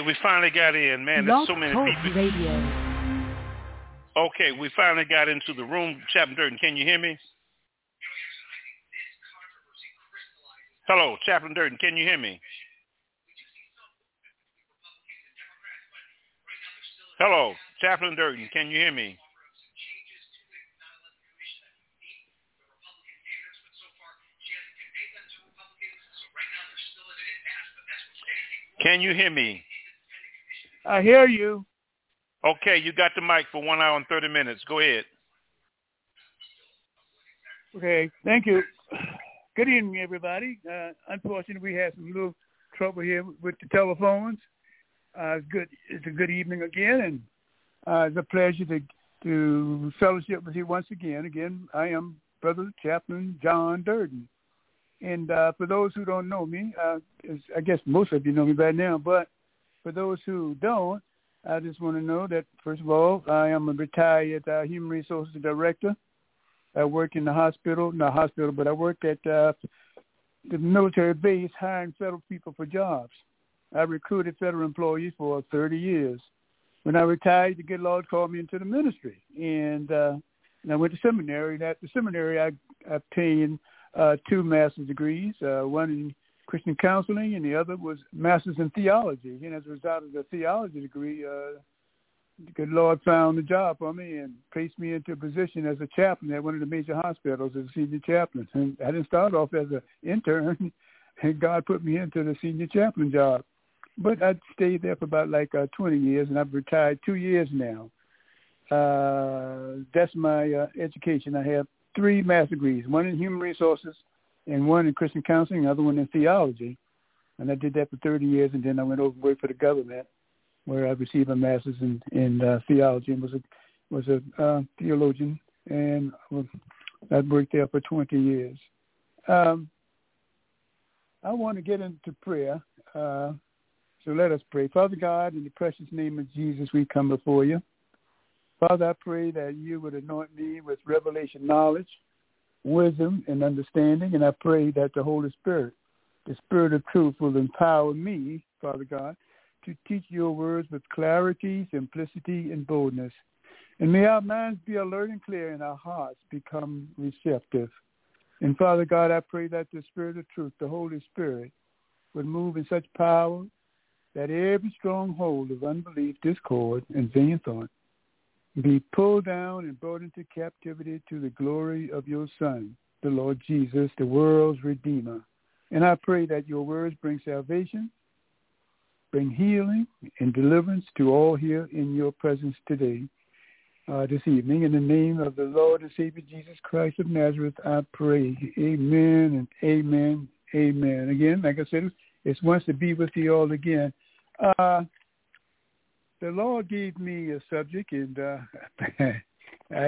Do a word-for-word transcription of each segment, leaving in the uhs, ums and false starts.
we finally got in, man. There's so many people. Radio. Okay, we finally got into the room. Chaplain Durden, can you hear me? Hello, Chaplain Durden, can you hear me? Hello, Chaplain Durden, can you hear me? Can you hear me? I hear you. Okay, you got the mic for one hour and thirty minutes. Go ahead. Okay, thank you. Good evening, everybody. Uh, unfortunately, we had some little trouble here with the telephones. Uh, it's good. It's a good evening again, and uh, it's a pleasure to to fellowship with you once again. Again, I am Brother Chaplain John Durden. And uh, for those who don't know me, uh, I guess most of you know me by now, but for those who don't, I just want to know that, first of all, I am a retired uh, Human Resources Director. I work in the hospital, not hospital, but I work at uh, the military base hiring federal people for jobs. I recruited federal employees for thirty years. When I retired, the good Lord called me into the ministry, and, uh, and I went to seminary. And at the seminary, I obtained Uh, two master's degrees, uh, one in Christian counseling and the other was master's in theology. And as a result of the theology degree, uh, the good Lord found a job for me and placed me into a position as a chaplain at one of the major hospitals as a senior chaplain. And I didn't start off as an intern, and God put me into the senior chaplain job. But I stayed there for about like uh, twenty years, and I've retired two years now. Uh, that's my uh, education. I have three master's degrees, one in human resources and one in Christian counseling, the other one in theology. And I did that for thirty years, and then I went over and worked for the government where I received a master's in, in uh, theology and was a, was a uh, theologian, and I worked there for twenty years. Um, I want to get into prayer, uh, so let us pray. Father God, in the precious name of Jesus, we come before you. Father, I pray that you would anoint me with revelation knowledge, wisdom, and understanding, and I pray that the Holy Spirit, the Spirit of truth, will empower me, Father God, to teach your words with clarity, simplicity, and boldness. And may our minds be alert and clear and our hearts become receptive. And Father God, I pray that the Spirit of truth, the Holy Spirit, would move in such power that every stronghold of unbelief, discord, and vain thought be pulled down and brought into captivity to the glory of your Son, the Lord Jesus, the world's Redeemer. And I pray that your words bring salvation, bring healing and deliverance to all here in your presence today, uh, this evening. In the name of the Lord and Savior Jesus Christ of Nazareth, I pray. Amen and amen, amen. Again, like I said, it's once to be with you all again. Uh, The Lord gave me a subject, and uh, I,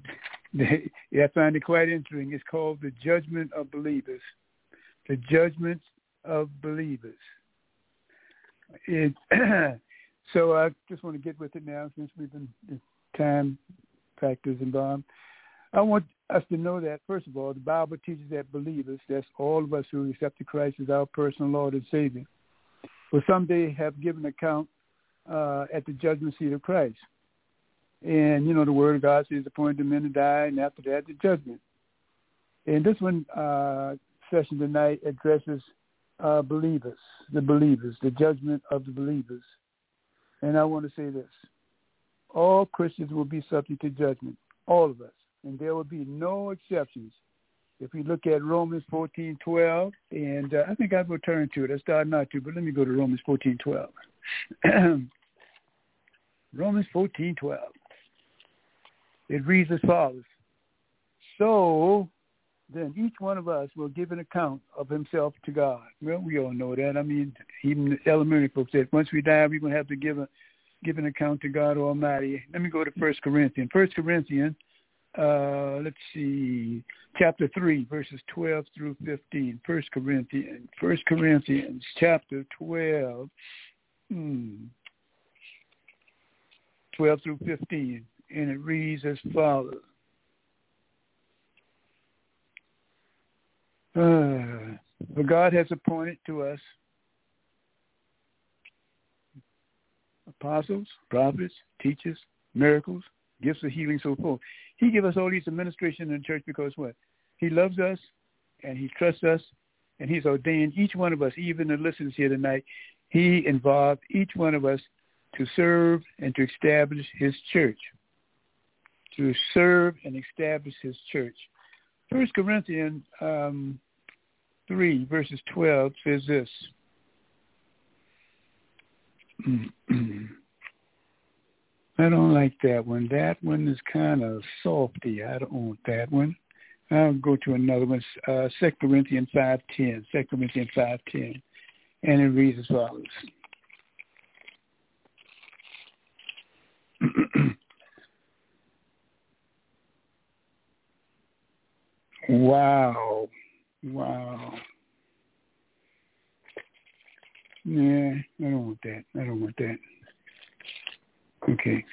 I find it quite interesting. It's called the judgment of believers. The judgment of believers. It, so I just want to get with it now since we've been time factors involved. I want us to know that, first of all, the Bible teaches that believers, that's all of us who accepted Christ as our personal Lord and Savior, will someday have given account Uh, at the judgment seat of Christ. And, you know, the word of God says appointed to men to die, and after that, the judgment. And this one uh, session tonight addresses uh, believers, the believers, the judgment of the believers. And I want to say this. All Christians will be subject to judgment, all of us, and there will be no exceptions. If we look at Romans fourteen twelve, and uh, I think I will turn to it. I started not to, but let me go to Romans fourteen twelve. Romans fourteen twelve. It reads as follows. So then each one of us will give an account of himself to God. Well, we all know that. I mean, even the elementary folks said once we die, we're going to have to give a give an account to God Almighty. Let me go to First Corinthians. First Corinthians, uh, let's see, chapter three, verses twelve through fifteen. First Corinthians, First Corinthians, chapter twelve. Hmm. twelve through fifteen, and it reads as follows. Uh, for God has appointed to us apostles, prophets, teachers, miracles, gifts of healing, so forth. He gave us all these administration in the church because what? He loves us, and he trusts us, and he's ordained each one of us, even the listeners here tonight, he involved each one of us to serve and to establish his church. To serve and establish his church. First Corinthians um, three, verses twelve says this. I don't like that one. That one is kind of softy. I don't want that one. I'll go to another one. Uh, Second Corinthians five ten. Second Corinthians five ten. And it reads as follows. Wow. Wow. Yeah, I don't want that. I don't want that. Okay.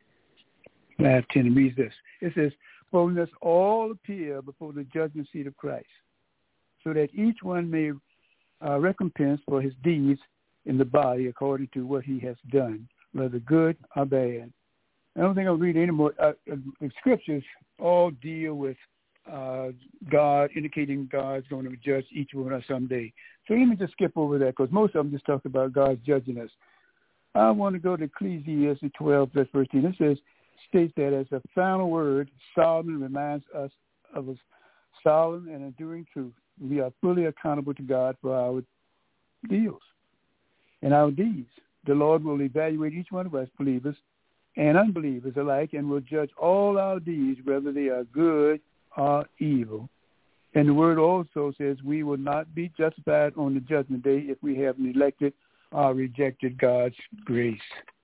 five ten reads this. It says, for we must all appear before the judgment seat of Christ, so that each one may uh, recompense for his deeds in the body according to what he has done, whether good or bad. I don't think I'll read any more. Uh, the scriptures all deal with uh, God, indicating God's going to judge each one of us someday. So let me just skip over that because most of them just talk about God judging us. I want to go to Ecclesiastes twelve, verse thirteen. It says, states that as a final word, Solomon reminds us of a solemn and enduring truth. We are fully accountable to God for our deals and our deeds. The Lord will evaluate each one of us, believers and unbelievers alike, and will judge all our deeds, whether they are good or evil. And the word also says we will not be justified on the judgment day if we have neglected or rejected God's grace.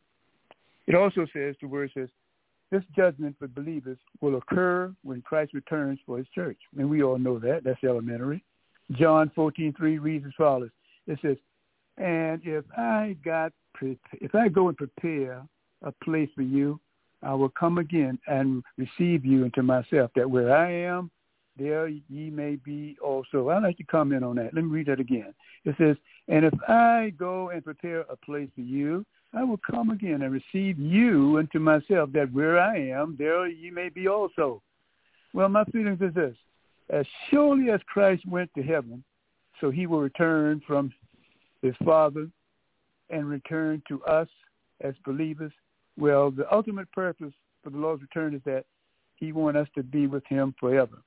It also says, the word says, this judgment for believers will occur when Christ returns for his church. And we all know that. That's elementary. John fourteen three reads as follows. It says, and if I got pre- if I go and prepare a place for you, I will come again and receive you into myself, that where I am, there ye may be also. I'd like to comment on that. Let me read that again. It says, and if I go and prepare a place for you, I will come again and receive you into myself, that where I am, there ye may be also. Well, my feelings is this. As surely as Christ went to heaven, so he will return from his Father and return to us as believers. Well, the ultimate purpose for the Lord's return is that he wants us to be with him forever.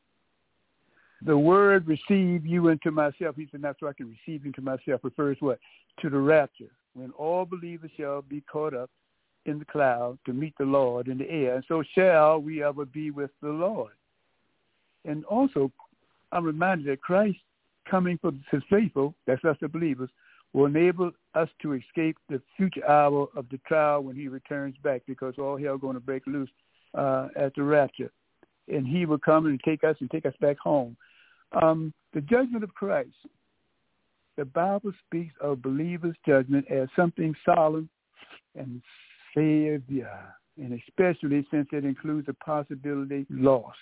The word receive you into myself, he said, not so I can receive you into myself, refers what? To the rapture, when all believers shall be caught up in the cloud to meet the Lord in the air. And so shall we ever be with the Lord. And also, I'm reminded that Christ coming for his faithful, that's us the believers, will enable us to escape the future hour of the trial when he returns back, because all hell going to break loose uh, at the rapture. And he will come and take us and take us back home. Um, the judgment of Christ, the Bible speaks of believers' judgment as something solemn and severe, and especially since it includes the possibility of loss.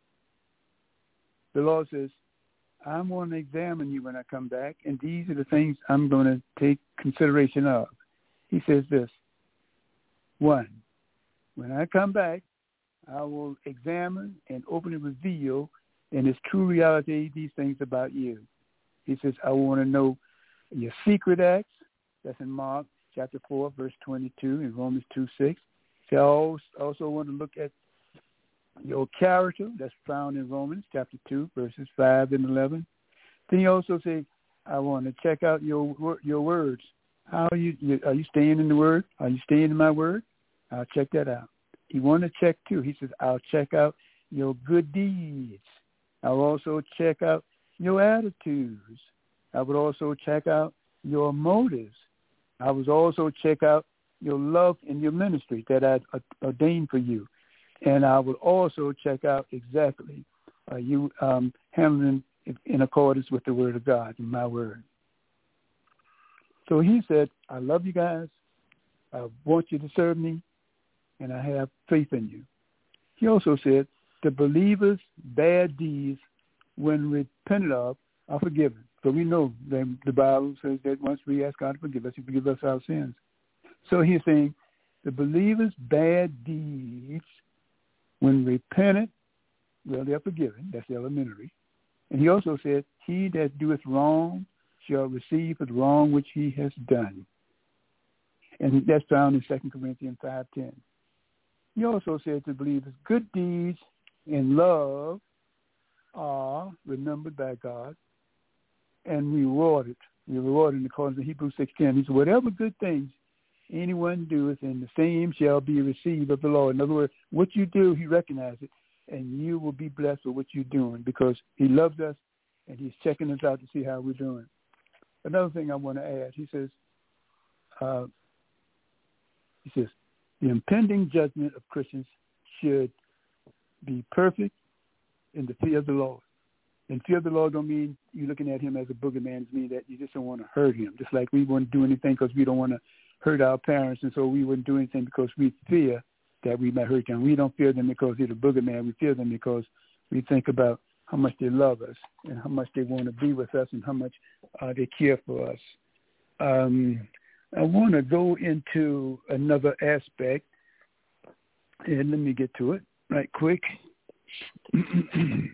The Lord says, I'm going to examine you when I come back, and these are the things I'm going to take consideration of. He says this, one, when I come back, I will examine and openly reveal in its true reality these things about you. He says, I want to know your secret acts. That's in Mark chapter four, verse twenty-two, and Romans two six. I also want to look at your character. That's found in Romans chapter two, verses five and eleven. Then he also says, I want to check out your your words. How are you, you are you staying in the word? Are you staying in my word? I'll check that out. He wanted to check too. He says, I'll check out your good deeds. I'll also check out your attitudes. I would also check out your motives. I would also check out your love in your ministry that I ordained for you. And I would also check out exactly uh, you um, handling it in accordance with the word of God, in my word. So he said, I love you guys. I want you to serve me, and I have faith in you. He also said, the believers' bad deeds, when repented of, are forgiven. So we know that the Bible says that once we ask God to forgive us, he forgives us our sins. So he's saying, the believer's bad deeds, when repentant, well, they're forgiven. That's elementary. And he also said, he that doeth wrong shall receive the wrong which he has done. And that's found in Second Corinthians five ten. He also said to believers, good deeds and love are remembered by God and rewarded. We're rewarded in accordance to Hebrews six ten. He said, whatever good things anyone doeth, and the same shall be received of the Lord. In other words, what you do, he recognizes it, and you will be blessed with what you're doing because he loves us and he's checking us out to see how we're doing. Another thing I want to add, he says, uh, he says, the impending judgment of Christians should be perfect in the fear of the Lord. And fear of the Lord don't mean you're looking at him as a boogeyman. It means that you just don't want to hurt him. Just like we wouldn't do anything because we don't want to hurt our parents, and so we wouldn't do anything because we fear that we might hurt them. We don't fear them because they're the boogeyman. We fear them because we think about how much they love us and how much they want to be with us and how much uh, they care for us. Um, I want to go into another aspect, and let me get to it right quick. And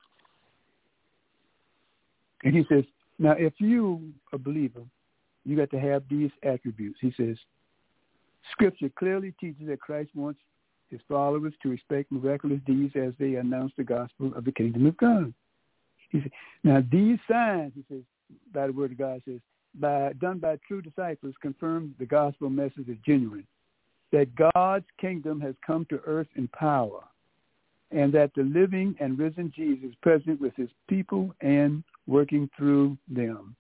he says, now, if you a believer, you got to have these attributes. He says, Scripture clearly teaches that Christ wants his followers to respect miraculous deeds as they announce the gospel of the kingdom of God. He says, now, these signs, he says, by the word of God, says, by done by true disciples, confirm the gospel message is genuine, that God's kingdom has come to earth in power, and that the living and risen Jesus is present with his people and working through them.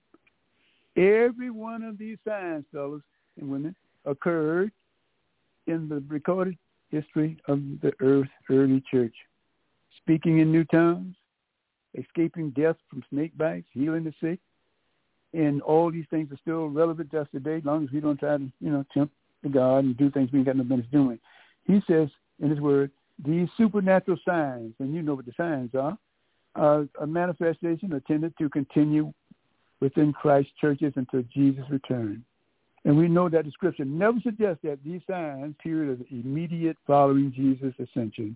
Every one of these signs, fellas and women, occurred in the recorded history of the earth, early church. Speaking in new tongues, escaping death from snake bites, healing the sick, and all these things are still relevant to us today, as long as we don't try to, you know, tempt the God and do things we ain't got no business doing. He says in his word, these supernatural signs, and you know what the signs are, are a manifestation intended to continue within Christ's churches until Jesus' return. And we know that the scripture never suggests that these signs, period, are immediate following Jesus' ascension.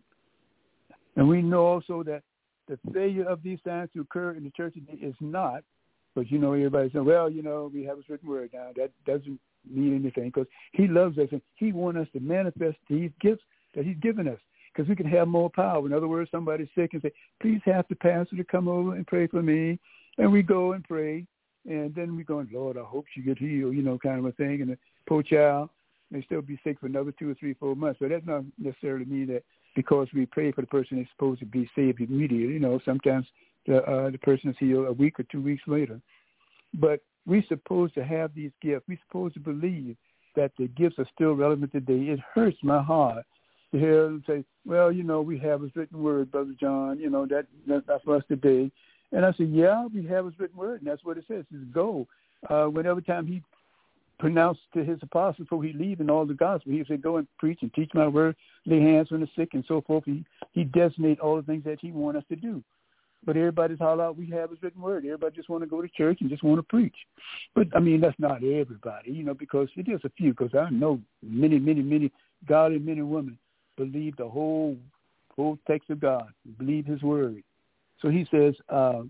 And we know also that the failure of these signs to occur in the church today is not, but you know, everybody saying, well, you know, we have a certain word now. That doesn't mean anything because he loves us and he wants us to manifest these gifts that he's given us because we can have more power. In other words, somebody's sick and say, please have the pastor to come over and pray for me. And we go and pray. And then we go, Lord, I hope she gets healed, you know, kind of a thing. And the poor child may still be sick for another two or three, four months. So that doesn't necessarily mean that because we pray for the person is supposed to be saved immediately. You know, sometimes the uh, the person is healed a week or two weeks later. But we're supposed to have these gifts. We're supposed to believe that the gifts are still relevant today. It hurts my heart to hear them say, well, you know, we have a written word, Brother John, you know, that, that that's for us today. And I said, yeah, we have his written word, and that's what it says. It's go. Uh, whenever time he pronounced to his apostles before he leave in all the gospel, he said, go and preach and teach my word, lay hands on the sick and so forth. He, he designated all the things that he wanted us to do. But everybody's all out, we have his written word. Everybody just want to go to church and just want to preach. But, I mean, that's not everybody, you know, because it is a few, because I know many, many, many godly men and women believe the whole whole text of God, believe his word. So he says, uh,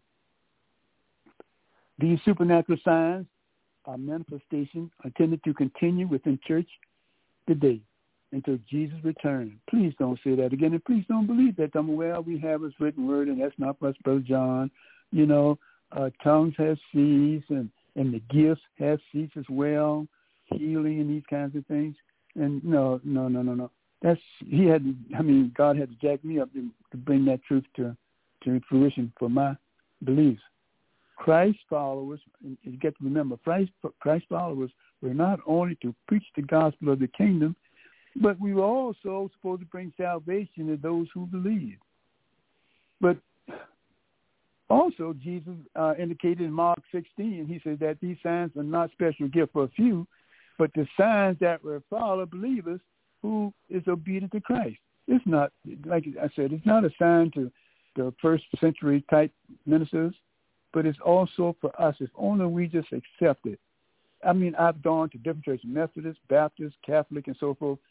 these supernatural signs are manifestations intended to continue within church today until Jesus returns. Please don't say that again, and please don't believe that. I'm well, we have his written word, and that's not for us, Brother John. You know, uh, tongues have seeds, and, and the gifts have seeds as well, healing and these kinds of things. And no, no, no, no, no. That's he had. To, I mean, God had to jack me up to, to bring that truth to. to fruition for my beliefs. Christ followers, and you get to remember, Christ, Christ followers were not only to preach the gospel of the kingdom, but we were also supposed to bring salvation to those who believe. But also, Jesus uh, indicated in Mark sixteen, he said that these signs are not special gift for a few, but the signs that will follow believers who is obedient to Christ. It's not, like I said, it's not a sign to the first century type ministers, but it's also for us if only we just accept it. I mean, I've gone to different churches, Methodist, Baptist, Catholic, and so forth,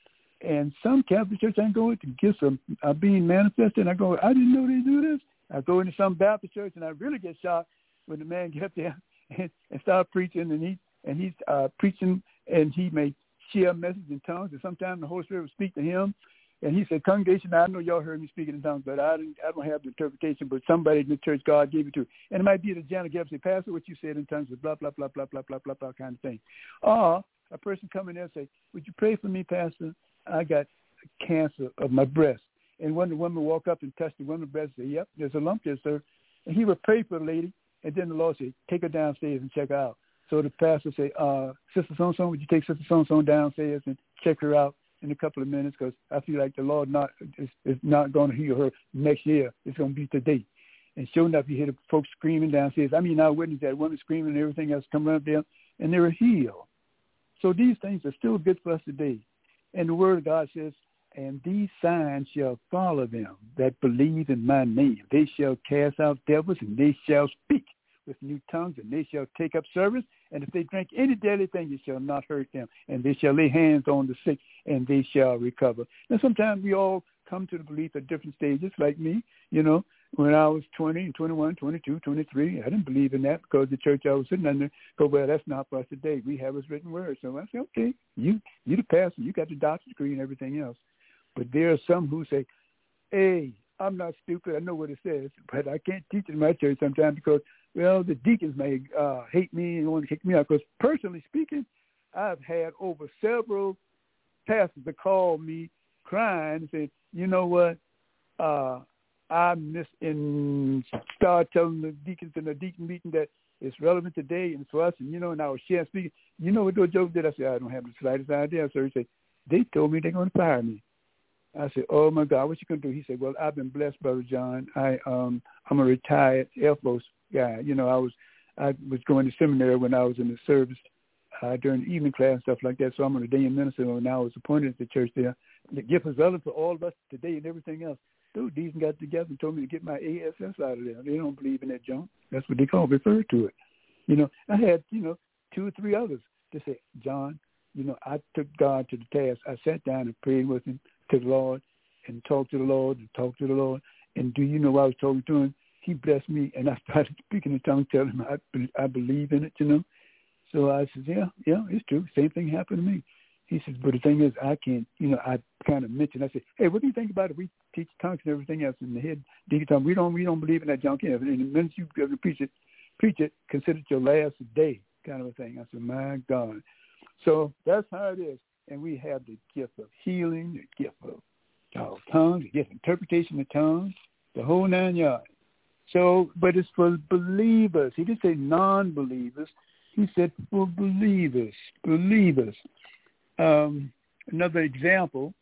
And some Catholic church I go into, gifts are, are being manifested. And I go, I didn't know they do this. I go into some Baptist church, and I really get shocked when the man get up there and, and start preaching, and he and he's uh, preaching, and he may share a message in tongues, and sometimes the Holy Spirit will speak to him. And he said, congregation, I know y'all heard me speaking in tongues, but I didn't, I don't have the interpretation, but somebody in the church, God gave it to. And it might be the janitor get up and say, Pastor, what you said in tongues is blah, blah, blah, blah, blah, blah, blah, blah, kind of thing. Or a person come in there and say, would you pray for me, Pastor? I got cancer of my breast. And when the woman walk up and touch the woman's breast and say, yep, there's a lump there, sir. And he would pray for the lady, and then the Lord said, take her downstairs and check her out. So the pastor say, uh, Sister So-and-so, would you take Sister So-and-so downstairs and check her out in a couple of minutes, because I feel like the Lord not is, is not going to heal her next year. It's going to be today. And sure enough, you hear the folks screaming downstairs. I mean, I witnessed that woman screaming and everything else coming up there, and they were healed. So these things are still good for us today. And the Word of God says, and these signs shall follow them that believe in my name. They shall cast out devils, and they shall speak with new tongues, and they shall take up service. And if they drink any deadly thing, it shall not hurt them. And they shall lay hands on the sick, and they shall recover. Now, sometimes we all come to the belief at different stages, like me. You know, when I was twenty, twenty-one, twenty-two, twenty-three, I didn't believe in that because the church I was sitting under, go, well, that's not for us today. We have his written word. So I said, okay, you, you the pastor, you got the doctor's degree and everything else. But there are some who say, hey, I'm not stupid. I know what it says, but I can't teach it in my church sometimes because, well, the deacons may uh, hate me and want to kick me out. Because personally speaking, I've had over several pastors that call me crying and say, you know what, uh, I miss and start telling the deacons in the deacon meeting that it's relevant today and for us. And, you know, and I was sharing speaking. You know what Joe did? I said, I don't have the slightest idea. So he said, they told me they're going to fire me. I said, oh, my God, what you going to do? He said, well, I've been blessed, Brother John. I, um, I'm a retired Air Force guy. You know, I was I was going to seminary when I was in the service uh, during the evening class and stuff like that. So I'm an ordained minister, and I was appointed at the church there. The gift is relevant for all of us today and everything else. Dude, these got together and told me to get my A S S out of there. They don't believe in that junk. That's what they call refer to it. You know, I had, you know, two or three others to say, John, you know, I took God to the task. I sat down and prayed with him, to the Lord, and talked to the Lord, and talked to the Lord. And do you know what I was talking to him? He blessed me, and I started speaking in tongues, telling him I, I believe in it, you know. So I said, yeah, yeah, it's true. Same thing happened to me. He says, but the thing is, I can't, you know, I kind of mentioned, I said, hey, what do you think about it? We teach tongues and everything else in the head. Deacon told me, we don't, we don't believe in that junk. And the minute you go to preach it, preach it, consider it your last day, kind of a thing. I said, my God. So that's how it is. And we have the gift of healing, the gift of uh, tongues, the gift of interpretation of tongues, the whole nine yards. So, but it's for believers. He didn't say non-believers. He said for believers, believers. Um, another example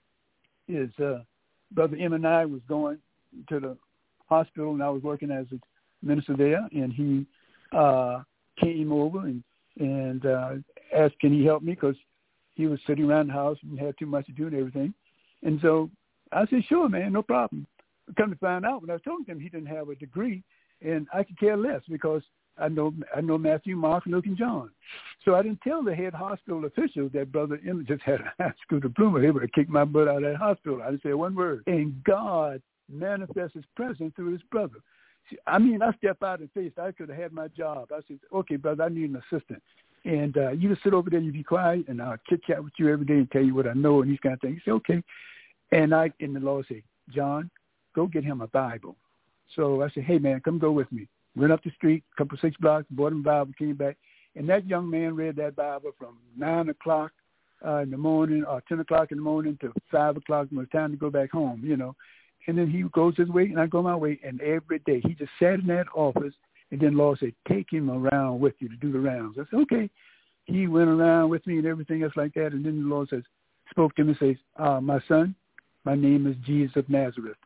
is uh, Brother M and I was going to the hospital, and I was working as a minister there, and he uh, came over and, and uh, asked, can he help me, because he was sitting around the house and had too much to do and everything. And so I said, sure, man, no problem. Come to find out, when I was talking to him, he didn't have a degree, and I could care less because I know I know Matthew, Mark, Luke, and John. So I didn't tell the head hospital officials that Brother Emmett just had a high school diploma. He would have kicked my butt out of that hospital. I didn't say one word. And God manifests his presence through his brother. See, I mean, I stepped out in faith. I could have had my job. I said, okay, brother, I need an assistant. And uh, you just sit over there and you be quiet, and I'll chit-chat with you every day and tell you what I know and these kind of things. He said, okay. And I, and the Lord said, John, go get him a Bible. So I said, hey, man, come go with me. Went up the street, a couple six blocks, bought him a Bible, came back. And that young man read that Bible from nine o'clock uh, in the morning or ten o'clock in the morning to five o'clock when it was time to go back home, you know. And then he goes his way and I go my way. And every day he just sat in that office. And then the Lord said, take him around with you to do the rounds. I said, okay. He went around with me and everything else like that. And then the Lord says, spoke to him and says, uh, my son, my name is Jesus of Nazareth.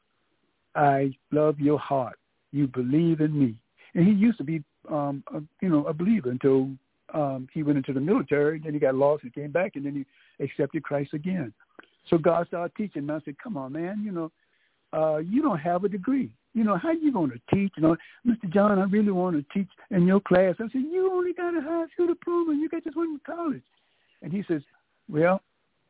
I love your heart. You believe in me. And he used to be, um, a, you know, a believer until um, he went into the military. Then he got lost and came back, and then he accepted Christ again. So God started teaching. And I said, come on, man, you know, uh, you don't have a degree. You know, how you going to teach? You know, Mister John, I really want to teach in your class. I said, you only got a high school diploma. You got just went to college. And he says, well,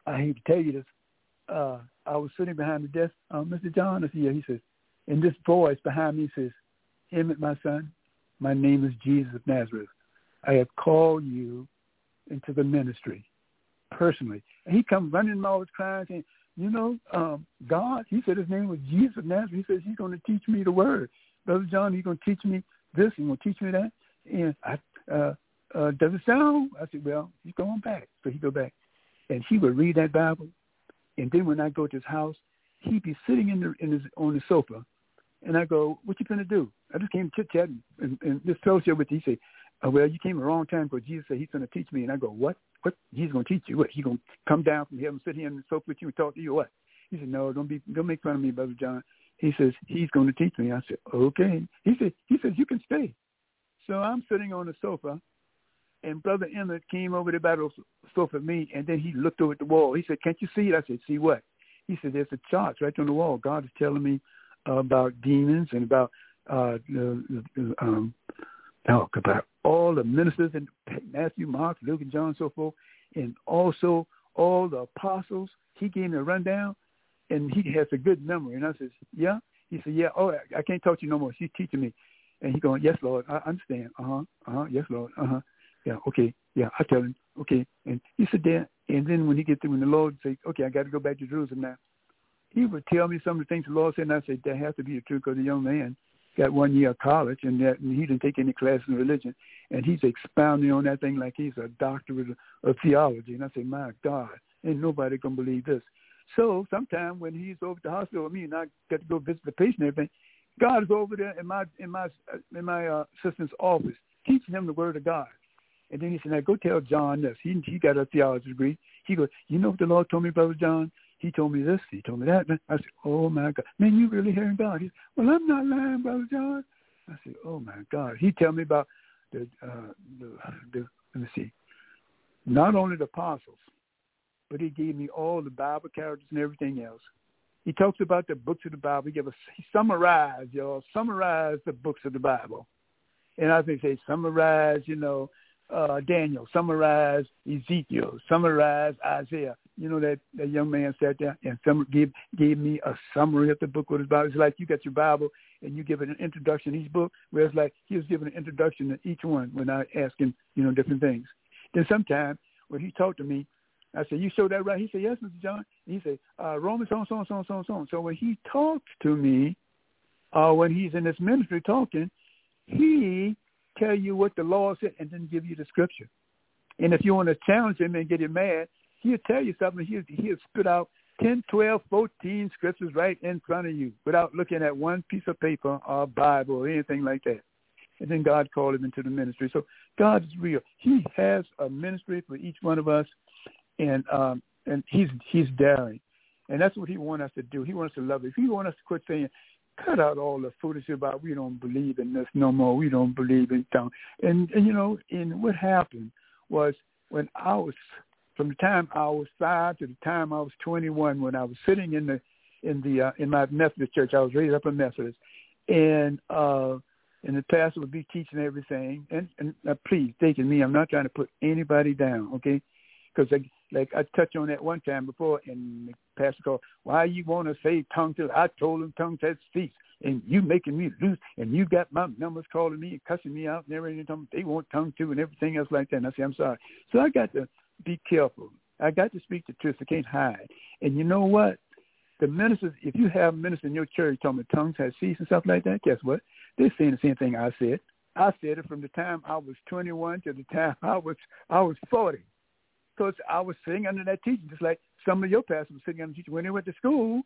I hate to tell you this. Uh, I was sitting behind the desk. Uh, Mister John is here. He says, and this voice behind me says, Emmett, my son, my name is Jesus of Nazareth. I have called you into the ministry personally. And he comes running in all his crying saying, you know, um, God, he said his name was Jesus of Nazareth. He says he's going to teach me the word. Brother John, he's going to teach me this. He's going to teach me that. And I, uh, uh, does it sound? I said, well, he's going back. So he go back. And he would read that Bible. And then when I go to his house, he'd be sitting in the, in his, on the sofa. And I go, what you going to do? I just came chit-chatting and, and this fellowship with you. He say, oh, well, you came a wrong time because Jesus said he's going to teach me. And I go, what? What? He's going to teach you? What? He's going to come down from heaven, sit here on the sofa with you and talk to you or what? He said, no, don't be, don't make fun of me, Brother John. He says, he's going to teach me. I said, okay. He said, he says, you can stay. So I'm sitting on the sofa, and Brother Emmett came over there by the sofa with me, and then he looked over at the wall. He said, can't you see it? I said, see what? He said, there's a chart right on the wall. God is telling me uh, about demons and about uh, the, the, um, talk about all the ministers in Matthew, Mark, Luke, and John, and so forth, and also all the apostles. He gave me a rundown, and he has a good memory. And I said, yeah? He said, yeah. Oh, I can't talk to you no more. She's teaching me. And he going, yes, Lord, I understand. Uh-huh, uh-huh, yes, Lord, uh-huh. Yeah, okay, yeah, I tell him, okay. And he said there, and then when he gets through, when the Lord say, okay, I got to go back to Jerusalem now, he would tell me some of the things the Lord said, and I said, that has to be the truth because the young man got one year of college, and, that, and he didn't take any classes in religion, and he's expounding on that thing like he's a doctorate of, of theology. And I said, my God, ain't nobody going to believe this. So sometime when he's over at the hospital with me and I got to go visit the patient and everything, God is over there in my in my in my uh, assistant's office teaching him the word of God. And then he said, now go tell John this. He he got a theology degree. He goes, you know what the Lord told me, Brother John? He told me this. He told me that. I said, oh, my God. Man, you really hearing God? He said, well, I'm not lying, Brother John. I said, oh, my God. He tell me about the, uh, the, the, let me see, not only the apostles, but he gave me all the Bible characters and everything else. He talks about the books of the Bible. He gave us, he summarized, y'all, summarized the books of the Bible. And I think say summarize, you know, uh, Daniel, summarize Ezekiel, summarize Isaiah. You know, that, that young man sat there and some, gave, gave me a summary of the book of the Bible. It's like you got your Bible and you give it an introduction to each book, where it's like he was giving an introduction to each one when I asked him, you know, different things. Then sometime when he talked to me, I said, you show that right? He said, yes, Mister John. And he said, uh, Romans, so on, so on, so on, so on, so on. So when he talks to me, uh, when he's in this ministry talking, he tell you what the law said and then give you the scripture. And if you want to challenge him and get him mad, he'll tell you something. He'll, he'll spit out ten, twelve, fourteen scriptures right in front of you without looking at one piece of paper or Bible or anything like that. And then God called him into the ministry. So God is real. He has a ministry for each one of us, and um, and he's he's daring. And that's what he wants us to do. He wants us to love it. If he wants us to quit saying, cut out all the foolishness about we don't believe in this no more. We don't believe in tongue. And, and, you know, and what happened was when I was, from the time I was five to the time I was twenty-one, when I was sitting in the, in the, uh, in my Methodist church, I was raised up a Methodist, and, uh, and the pastor would be teaching everything. And, and uh, please, take it me, I'm not trying to put anybody down, okay? Because like, like I touched on that one time before, and the pastor called, why you want to say tongue till I told him tongue has ceased, and you making me loose, and you got my numbers calling me and cussing me out and everything. They want tongue too and everything else like that. And I say, I'm sorry. So I got to be careful. I got to speak the truth. I can't hide. And you know what? The ministers, if you have ministers in your church talking about tongues has ceased and stuff like that, guess what? They're saying the same thing I said. I said it from the time I was twenty-one to the time I was I was forty. Because I was sitting under that teaching, just like some of your pastors were sitting under teaching when they went to school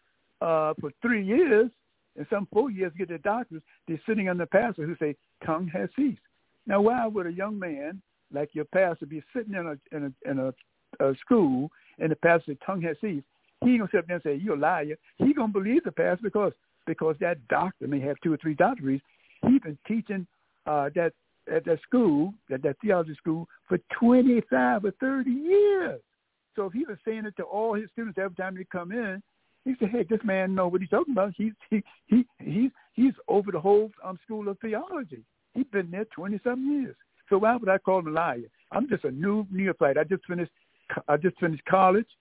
uh, for three years, and some four years to get their doctors. They're sitting under the pastor who say tongue has ceased. Now, why would a young man like your pastor be sitting in a in a, in a, a school and the pastor say tongue has ceased? He ain't gonna sit up there and say you're a liar. He gonna believe the pastor because because that doctor may have two or three doctorates. He's been teaching uh, that. at that school, at that theology school, for twenty-five or thirty years. So if he was saying it to all his students every time they come in, he said, hey, this man knows what he's talking about. He's he he he's he's over the whole um, school of theology. He's been there twenty-something years. So why would I call him a liar? I'm just a new neophyte. I just finished I just finished college,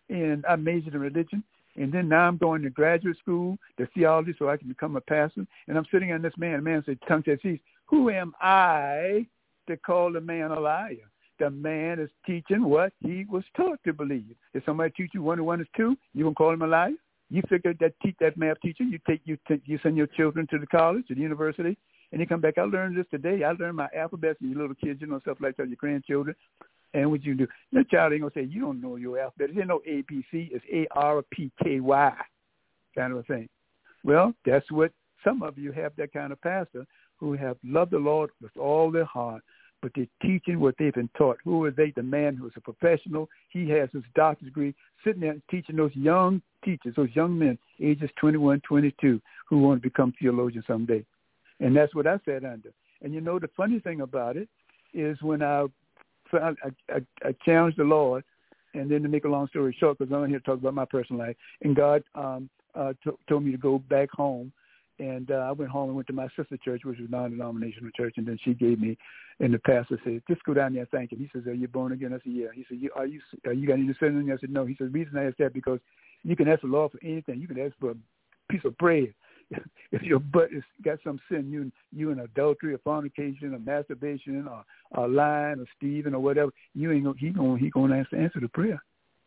and I majored in religion. And then now I'm going to graduate school, to theology, so I can become a pastor. And I'm sitting on this man. The man said, tongue said, "Cease. Who am I to call the man a liar? The man is teaching what he was taught to believe. If somebody teach you one and one is two, you gonna call him a liar? You figure that teach that math teacher, you take you take, you send your children to the college, to the university, and you come back. I learned this today. I learned my alphabets, and your little kids, you know, stuff like that, your grandchildren. And what you do, that child ain't gonna say you don't know your alphabet. It ain't no A B C. It's A R P K Y, kind of a thing. Well, that's what some of you have, that kind of pastor who have loved the Lord with all their heart, but they're teaching what they've been taught. Who are they? The man who's a professional. He has his doctor's degree, sitting there teaching those young teachers, those young men, ages twenty-one, twenty-two, who want to become theologians someday. And that's what I sat under. And you know, the funny thing about it is when I I, I, I challenged the Lord, and then to make a long story short, because I'm here to talk about my personal life, and God um, uh, t- told me to go back home, and uh, I went home and went to my sister church, which was a non-denominational church, and then she gave me, and the pastor said, just go down there and thank him. He says, are you born again? I said, yeah. He said, you, are you are you got any sin in you? I said, no. He said, the reason I asked that because you can ask the Lord for anything. You can ask for a piece of bread. If your butt has got some sin, you you in adultery or fornication or masturbation or, or lying or stealing or whatever, you ain't gonna, he gonna he gonna answer answer the prayer,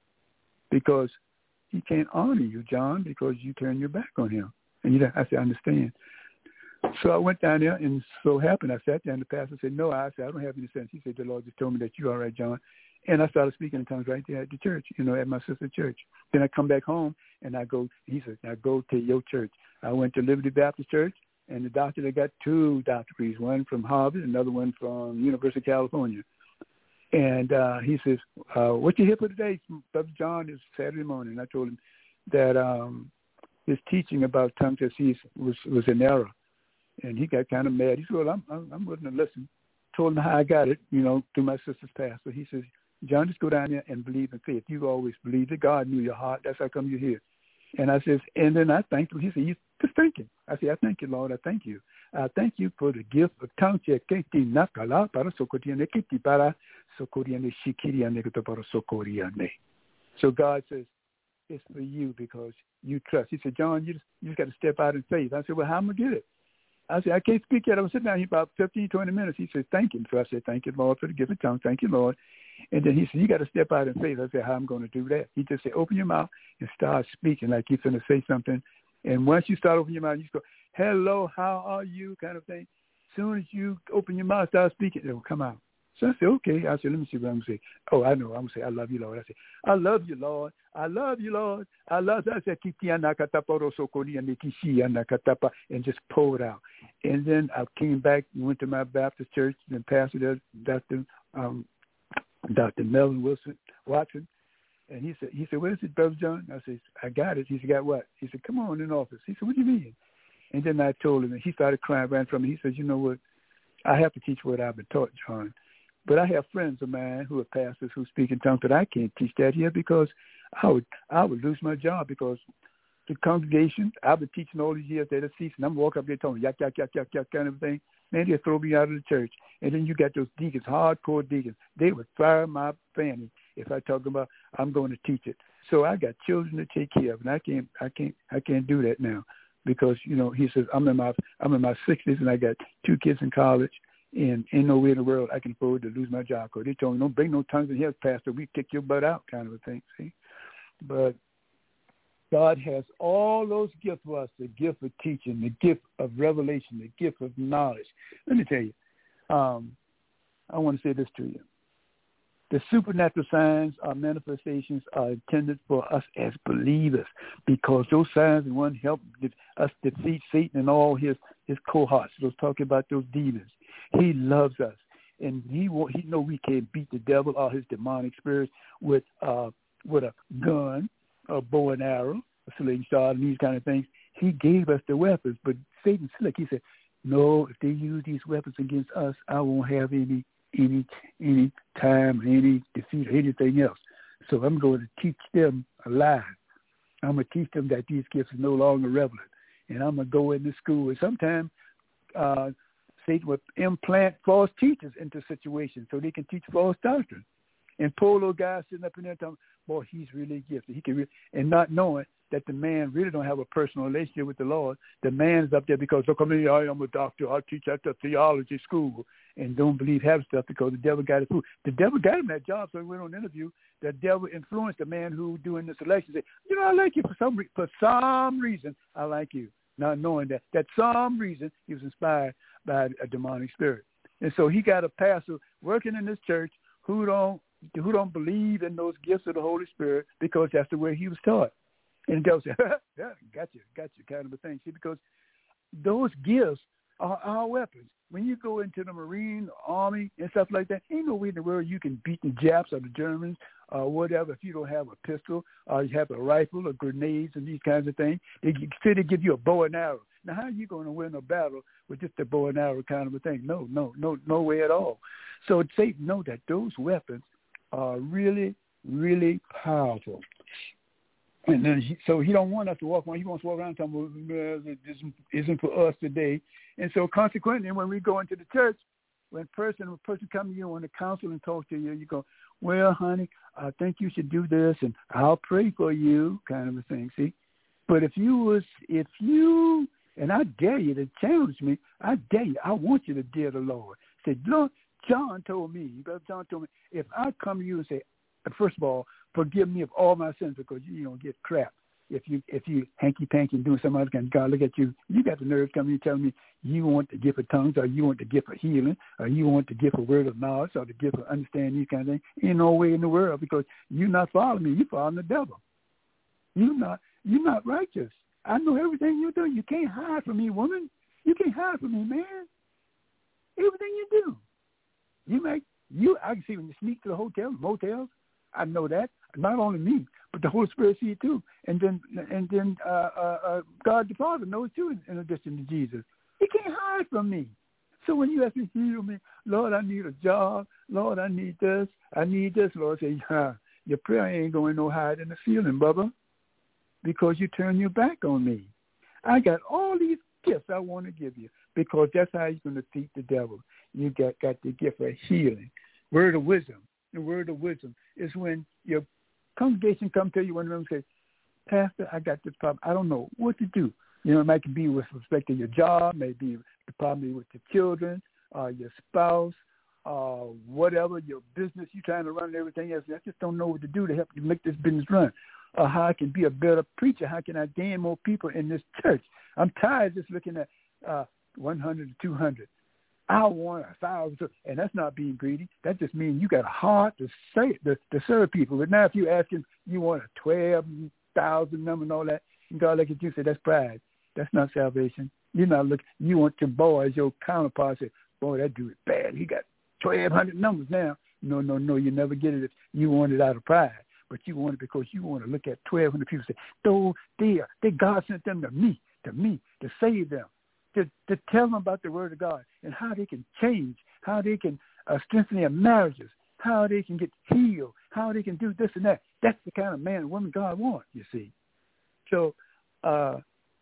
because he can't honor you, John, because you turn your back on him. And you, I said, I understand. So I went down there, and so happened I sat there, and the pastor said, no, I said, I don't have any sense. He said, the Lord just told me that you're all right, John. And I started speaking in tongues right there at the church, you know, at my sister's church. Then I come back home, and I go, he said, now go to your church. I went to Liberty Baptist Church, and the doctor, they got two doctor degrees, one from Harvard, another one from University of California. And uh, he says, uh, what you here for today, Brother John? It's Saturday morning. And I told him that um, his teaching about tongues was, was an error. And he got kind of mad. He said, well, I'm, I'm, I'm willing to listen. Told him how I got it, you know, through my sister's pastor. He says, John, just go down there and believe in faith. You've always believed that God knew your heart. That's how come you're here. And I says, and then I thanked him. He said, you just thank him. I said, I thank you, Lord. I thank you. I thank you for the gift of tongues. So God says, it's for you because you trust. He said, John, you just, you just got to step out in faith. I said, well, how am I going to get it? I said, I can't speak yet. I was sitting down here about fifteen, twenty minutes. He said, thank him. So I said, thank you, Lord, for the gift of tongues. Thank you, Lord. And then he said, you got to step out in faith. I said, how am I going to do that? He just said, open your mouth and start speaking like you're going to say something. And once you start opening your mouth, you just go, hello, how are you, kind of thing. As soon as you open your mouth, start speaking, it will come out. So I said, okay. I said, let me see what I'm going to say. Oh, I know. I'm going to say, I love you, Lord. I said, I love you, Lord. I love you, Lord. I love you. I said, and just pour it out. And then I came back and went to my Baptist church and pastor there, Doctor Um, Doctor Melvin Wilson Watson. And he said, he said, what is it, Brother John? I said, I got it. He said, got what? He said, come on in the office. He said, what do you mean? And then I told him, and he started crying, ran from me. He said, you know what? I have to teach what I've been taught, John. But I have friends of mine who are pastors who speak in tongues, but I can't teach that here because I would I would lose my job because the congregation, I've been teaching all these years, they're deceased, and I'm walking up there telling yak, yak, yak, yak, yak, kind of thing. Man, they'll throw me out of the church. And then you got those deacons, hardcore deacons. They would fire my family if I talk about I'm going to teach it. So I got children to take care of, and I can't I can't I can't do that now because, you know, he says I'm in my I'm in my sixties and I got two kids in college. And ain't no way in the world I can afford to lose my job. Because they told me, don't bring no tongues in here, Pastor. We kick your butt out, kind of a thing, see. But God has all those gifts for us, the gift of teaching, the gift of revelation, the gift of knowledge. Let me tell you, um, I want to say this to you. The supernatural signs or manifestations are intended for us as believers because those signs and one help us defeat Satan and all his, his cohorts. Those talking about those demons. He loves us, and he he know we can't beat the devil or his demonic spirits with uh with a gun, a bow and arrow, a sling star, and these kind of things. He gave us the weapons, but Satan's slick. He said, "No, if they use these weapons against us, I won't have any any any time, any defeat, or anything else. So I'm going to teach them a lie. I'm going to teach them that these gifts are no longer relevant, and I'm going to go into school. And sometimes uh, Satan would implant false teachers into situations so they can teach false doctrine. And poor little guy sitting up in there talking, boy, he's really gifted. He can really, and not knowing that the man really don't have a personal relationship with the Lord. The man's up there because, look, I mean, I am a doctor. I teach at the theology school, and don't believe half stuff because the devil got it through. The devil got him that job, so he went on an interview. The devil influenced the man who doing the selection. Said, you know, I like you for some re- for some reason. I like you, not knowing that that some reason he was inspired by a demonic spirit. And so he got a pastor working in this church who don't who don't believe in those gifts of the Holy Spirit because that's the way he was taught. And the devil said, yeah, got you, got you, kind of a thing. See, because those gifts are our weapons. When you go into the Marine, Army, and stuff like that, ain't no way in the world you can beat the Japs or the Germans or whatever if you don't have a pistol or you have a rifle or grenades and these kinds of things. They say they give you a bow and arrow. Now, how are you going to win a battle with just a bow and arrow kind of a thing? No, no, no, no way at all. So Satan knows that those weapons are really, really powerful. And then he, so he don't want us to walk around. He wants to walk around talking about, well, this isn't for us today. And so consequently, when we go into the church, when person a person comes to you on the counsel and talk to you, you go, well, honey, I think you should do this, and I'll pray for you, kind of a thing. See, but if you was, if you, and I dare you to challenge me, I dare you, I want you to dare the Lord. Say, Lord, John told me, Brother John told me, if I come to you and say, first of all, forgive me of all my sins because you don't get crap. If you if you hanky panky and doing some other kind of God, look at you. You got the nerve coming and telling me you want the gift of tongues, or you want the gift of healing, or you want the gift of word of knowledge, or the gift of understanding, these kind of things. Ain't no way in the world because you're not following me. You're following the devil. You're not you're not righteous. I know everything you do. You can't hide from me, woman. You can't hide from me, man. Everything you do, you make you. I can see when you sneak to the hotel, motels. I know that. Not only me, but the Holy Spirit see it too. And then, and then uh, uh, uh, God the Father knows too. In, in addition to Jesus, He can't hide from me. So when you ask me, heal me, Lord, I need a job. Lord, I need this. I need this. Lord, say, huh, your prayer ain't going no higher than the ceiling, Bubba, because you turn your back on me. I got all these gifts I want to give you because that's how you're going to defeat the devil. You got got the gift of healing, word of wisdom. The word of wisdom is when your congregation come to you one of them and say, Pastor, I got this problem. I don't know what to do. You know, it might be with respect to your job, maybe the problem with your children, uh, your spouse, uh, whatever, your business you're trying to run and everything else. I just don't know what to do to help you make this business run. Or how I can be a better preacher. How can I gain more people in this church? I'm tired of just looking at uh, one hundred to two hundred. I want a thousand, and that's not being greedy. That just means you got a heart to say to, to serve people. But now, if you asking, you want a twelve thousand number and all that, and God look at you and say that's pride. That's not salvation. You're not looking. You want your boys, your counterparts, say, boy, that dude is bad. He got twelve hundred numbers now. No, no, no. You never get it if you want it out of pride, but you want it because you want to look at twelve hundred people and say, "Oh, they are. They God sent them to me, to me, to save them." To, to tell them about the word of God and how they can change, how they can uh, strengthen their marriages, how they can get healed, how they can do this and that. That's the kind of man and woman God wants, you see. So uh,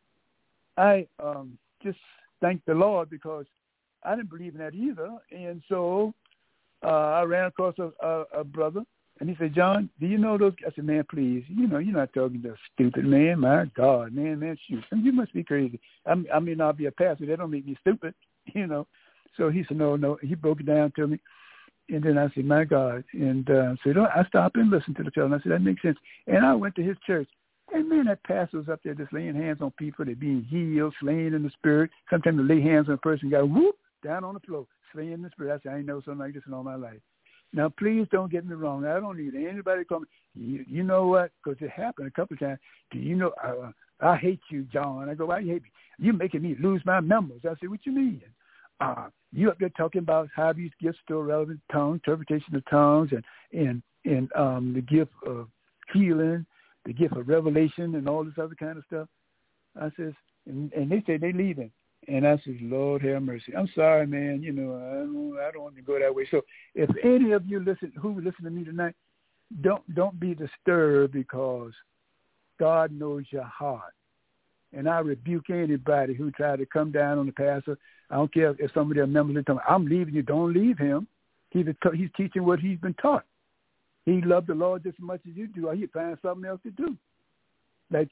I um, just thank the Lord because I didn't believe in that either. And so uh, I ran across a, a, a brother, and he said, John, do you know those? I said, man, please, you know, you're not talking to a stupid man. My God, man, man, shoot. You must be crazy. I, I may not be a pastor. That don't make me stupid, you know. So he said, no, no. He broke it down to me. And then I said, my God. And uh, so I stopped and listened to the fellow. And I said, that makes sense. And I went to his church. And, man, that pastor was up there just laying hands on people. They're being healed, slain in the spirit. Sometimes they lay hands on a person, got whoop, down on the floor, slain in the spirit. I said, I ain't know something like this in all my life. Now, please don't get me wrong. I don't need anybody to come. You, you know what? Because it happened a couple of times. Do you know, uh, I hate you, John. I go, why you hate me? You're making me lose my memories. I said, what you mean? Uh, you up there talking about how these gifts still relevant, tongue, interpretation of tongues, and, and, and um, the gift of healing, the gift of revelation, and all this other kind of stuff. I says, and, and they say they leaving. And I said, Lord have mercy. I'm sorry, man. You know, I don't, I don't want to go that way. So if any of you listen, who listen to me tonight, don't don't be disturbed because God knows your heart. And I rebuke anybody who tried to come down on the pastor. I don't care if some of their members are telling me, I'm leaving you. Don't leave him. He's, a, he's teaching what he's been taught. he loved the Lord just as much as you do, or he'd find something else to do. Like,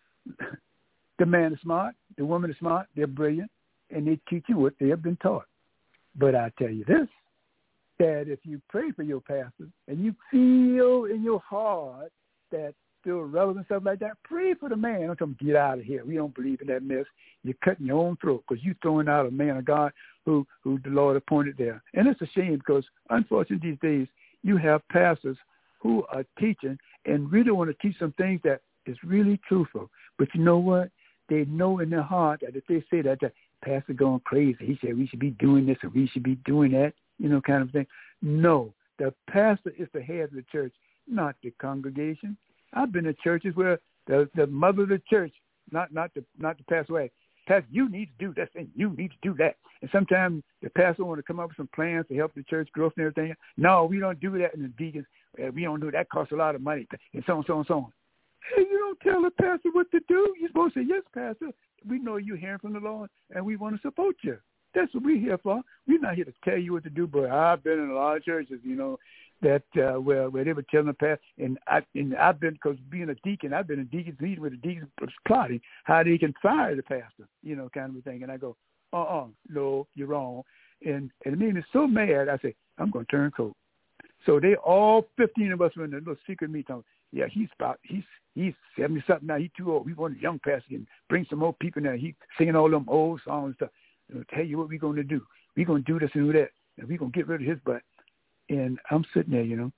the man is smart, the woman is smart, they're brilliant, and they teach you what they have been taught. But I tell you this, that if you pray for your pastor and you feel in your heart that still relevant stuff like that, pray for the man. Don't tell him, get out of here. We don't believe in that mess. You're cutting your own throat because you're throwing out a man of God who, who the Lord appointed there. And it's a shame because, unfortunately, these days, you have pastors who are teaching and really want to teach some things that is really truthful. But you know what? They know in their heart that if they say that, that pastor going crazy, he said we should be doing this and we should be doing that, you know, kind of thing. No, the pastor is the head of the church, not the congregation. I've been in churches where the the mother of the church, not not the not the pastor, way, pastor, you need to do this and you need to do that. And sometimes the pastor want to come up with some plans to help the church growth and everything. No, we don't do that. And the deacons, uh, we don't do that. Costs a lot of money, and so on, so on, so on. Hey, you don't tell the pastor what to do. You're supposed to say, yes, pastor, we know you're hearing from the Lord, and we want to support you. That's what we're here for. We're not here to tell you what to do, but I've been in a lot of churches, you know, that uh, where where they were telling the pastor, and, I, and I've been, because being a deacon, I've been a deacon's meeting with the deacons plotting how they can fire the pastor, you know, kind of a thing. And I go, uh-uh, no, you're wrong. And, and it made me so mad, I say, I'm going to turn coat. So they all fifteen of us were in a little secret meeting. Yeah, he's about, he's he's seventy-something now. He's too old. We want a young pastor and bring some more people in there. He's singing all them old songs and stuff. I'll tell you what we're going to do. We're going to do this and do that. And we're going to get rid of his butt. And I'm sitting there, you know,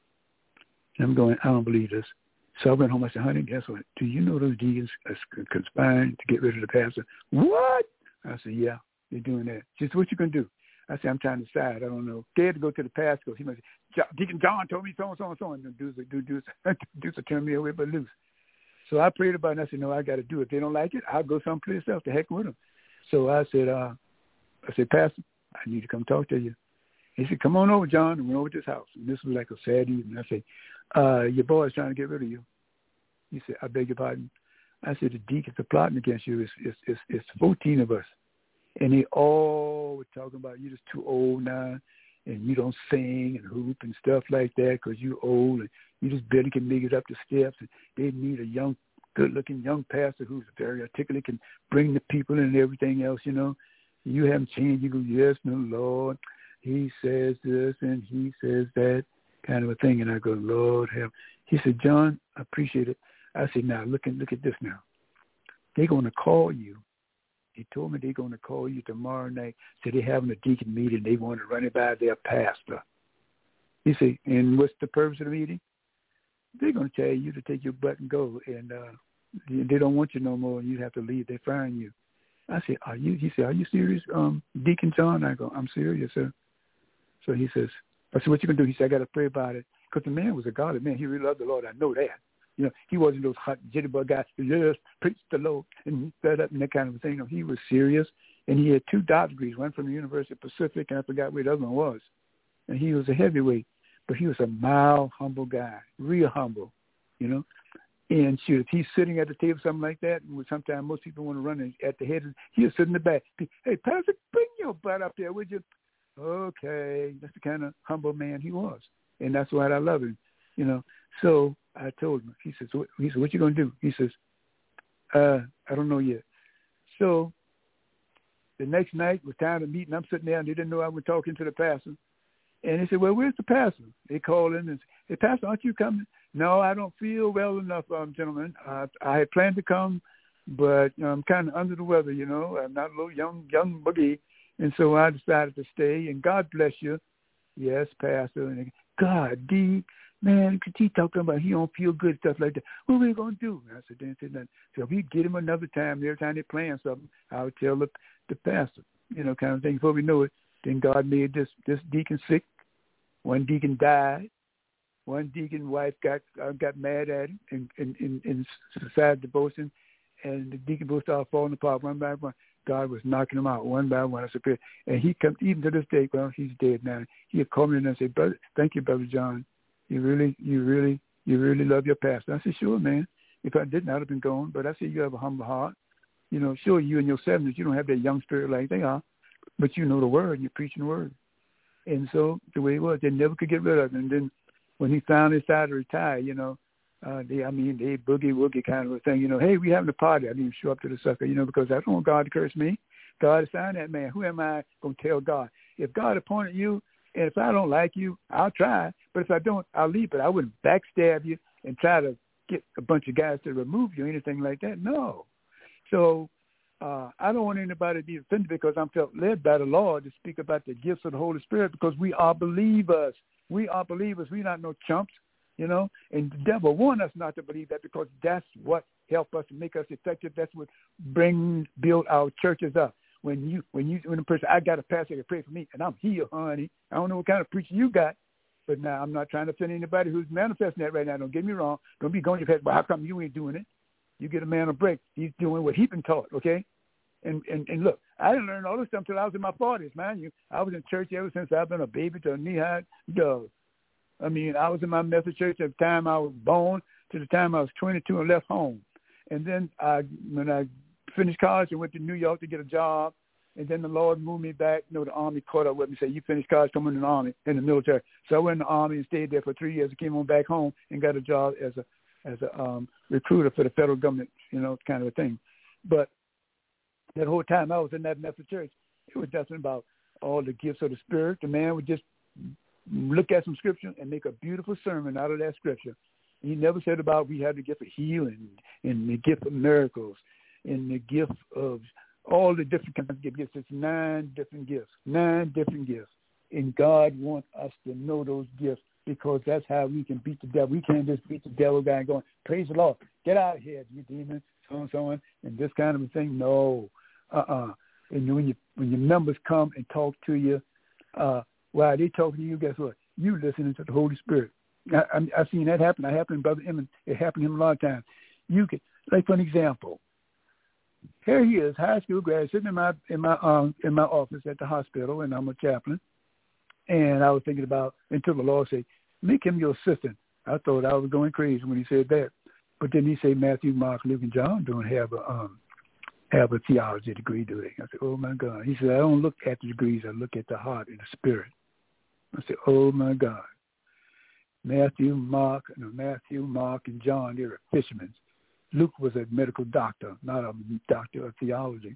and I'm going, I don't believe this. So I went home. I said, honey, guess what? Do you know those deacons are conspiring to get rid of the pastor? What? I said, yeah, they're doing that. Just what you going to do? I said, I'm trying to decide. I don't know. They had to go to the pastor because he must say, Deacon John told me so and so and so. And the dudes, dudes, dudes, dudes will turn me away but loose. So I prayed about it, and I said, no, I got to do it. If they don't like it, I'll go someplace else to heck with them. So I said, uh, I said, Pastor, I need to come talk to you. He said, come on over, John, and went over to his house. And this was like a sad evening. I said, uh, your boy's trying to get rid of you. He said, I beg your pardon. I said, the deacons are plotting against you. It's, it's, it's, it's fourteen of us. And they all were talking about you're just too old now, and you don't sing and hoop and stuff like that because you're old, and you just barely can make it up the steps. And they need a young, good-looking young pastor who's very articulate, can bring the people and everything else, you know. You haven't changed. You go, yes, no, Lord. He says this and he says that, kind of a thing. And I go, Lord help. He said, John, I appreciate it. I said, now, look, and look at this now. They're going to call you. He told me they're going to call you tomorrow night. Said they're having a deacon meeting. They want to run it by their pastor. He said, and what's the purpose of the meeting? They're going to tell you to take your butt and go. And uh, they don't want you no more. You have to leave. They're firing you. I said, are you? He said, are you serious, um, Deacon John? I go, I'm serious, sir. So he says, I said, what you going to do? He said, I got to pray about it. Because the man was a godly man. He really loved the Lord. I know that. You know, he wasn't those hot jitterbug guys, yes, preach the Lord, and that up and that kind of thing. You know, he was serious, and he had two doctorate degrees, one from the University of Pacific, and I forgot where the other one was. And he was a heavyweight, but he was a mild, humble guy, real humble, you know. And shoot, if he's sitting at the table, something like that, and sometimes most people want to run at the head, he'll sit in the back. Hey, Pastor, bring your butt up there, would you? Okay, that's the kind of humble man he was, and that's why I love him, you know. So I told him. He says, what, he said, what you going to do? He says, uh, I don't know yet. So the next night was time to meet, and I'm sitting there, and they didn't know I was talking to the pastor. And they said, well, where's the pastor? They called in and said, hey, Pastor, aren't you coming? No, I don't feel well enough, um, gentlemen. Uh, I had planned to come, but you know, I'm kind of under the weather, you know. I'm not a little young, young boogie. And so I decided to stay, and God bless you. Yes, Pastor. And God, D, man, he talking about he don't feel good, stuff like that. What are we going to do? And I said, didn't say nothing. So if we get him another time, every time they're playing something, I would tell the, the pastor, you know, kind of thing. Before we know it, then God made this, this deacon sick. One deacon died. One deacon wife got uh, got mad at him and, and, and, and decided to divorce him. And the deacon both started falling apart one by one. God was knocking him out one by one. I said, and he comes, even to this day, well, he's dead now. He had called me and said, brother, thank you, Brother John. You really, you really, you really love your pastor. I said, sure, man. If I didn't, I'd have been gone. But I said, you have a humble heart. You know, sure, you in your seventies, you don't have that young spirit like they are, but you know the word and you're preaching the word. And so the way it was, they never could get rid of it. And then when he finally decided to retire, you know, uh, they, I mean, they boogie woogie kind of a thing, you know, hey, we having a party. I didn't even show up to the sucker, you know, because I don't want God to curse me. God assigned that man. Who am I going to tell God? If God appointed you, and if I don't like you, I'll try. But if I don't, I'll leave. But I wouldn't backstab you and try to get a bunch of guys to remove you or anything like that. No. So uh, I don't want anybody to be offended because I'm felt led by the Lord to speak about the gifts of the Holy Spirit because we are believers. We are believers. We're not no chumps, you know. And the devil wants us not to believe that because that's what helps us to make us effective. That's what bring build our churches up. When you when you when a person, I got a pastor that pray for me, and I'm healed, honey. I don't know what kind of preacher you got, but now I'm not trying to offend anybody who's manifesting that right now. Don't get me wrong. Don't be going to your head. Well, how come you ain't doing it? You get a man a break. He's doing what he been taught, okay? And and and look, I didn't learn all this stuff until I was in my forties, man. You, I was in church ever since I've been a baby to a knee-high dog. I mean, I was in my Methodist church at the time I was born to the time I was twenty-two and left home. And then I, when I finished college, I went to New York to get a job. And then the Lord moved me back. You know, the Army caught up with me and said, you finished college, come in the Army, in the military. So I went in the Army and stayed there for three years. I came on back home and got a job as a as a um, recruiter for the federal government, you know, kind of a thing. But that whole time I was in that Methodist church, it was nothing about all the gifts of the Spirit. The man would just look at some scripture and make a beautiful sermon out of that scripture. He never said about we had the gift of healing and the gift of miracles and the gift of all the different kinds of gifts. It's nine different gifts, nine different gifts. And God wants us to know those gifts because that's how we can beat the devil. We can't just beat the devil guy going, praise the Lord, get out of here, you demon, so and so on, and this kind of a thing. No, uh-uh. And when you when your members come and talk to you, uh, while they talking to you, guess what? You listening to the Holy Spirit. I, I, I've seen that happen. It happened, Brother Emmett. It happened to him a lot of times. You can, like for an example, here he is, high school grad, sitting in my in my um in my office at the hospital, and I'm a chaplain. And I was thinking about until the Lord said, "Make him your assistant." I thought I was going crazy when he said that, but then he said, "Matthew, Mark, Luke, and John don't have a um have a theology degree, do they?" I said, "Oh my God." He said, "I don't look at the degrees; I look at the heart and the spirit." I said, "Oh my God." Matthew, Mark, no, Matthew, Mark, and John, they were fishermen. Luke was a medical doctor, not a doctor of theology.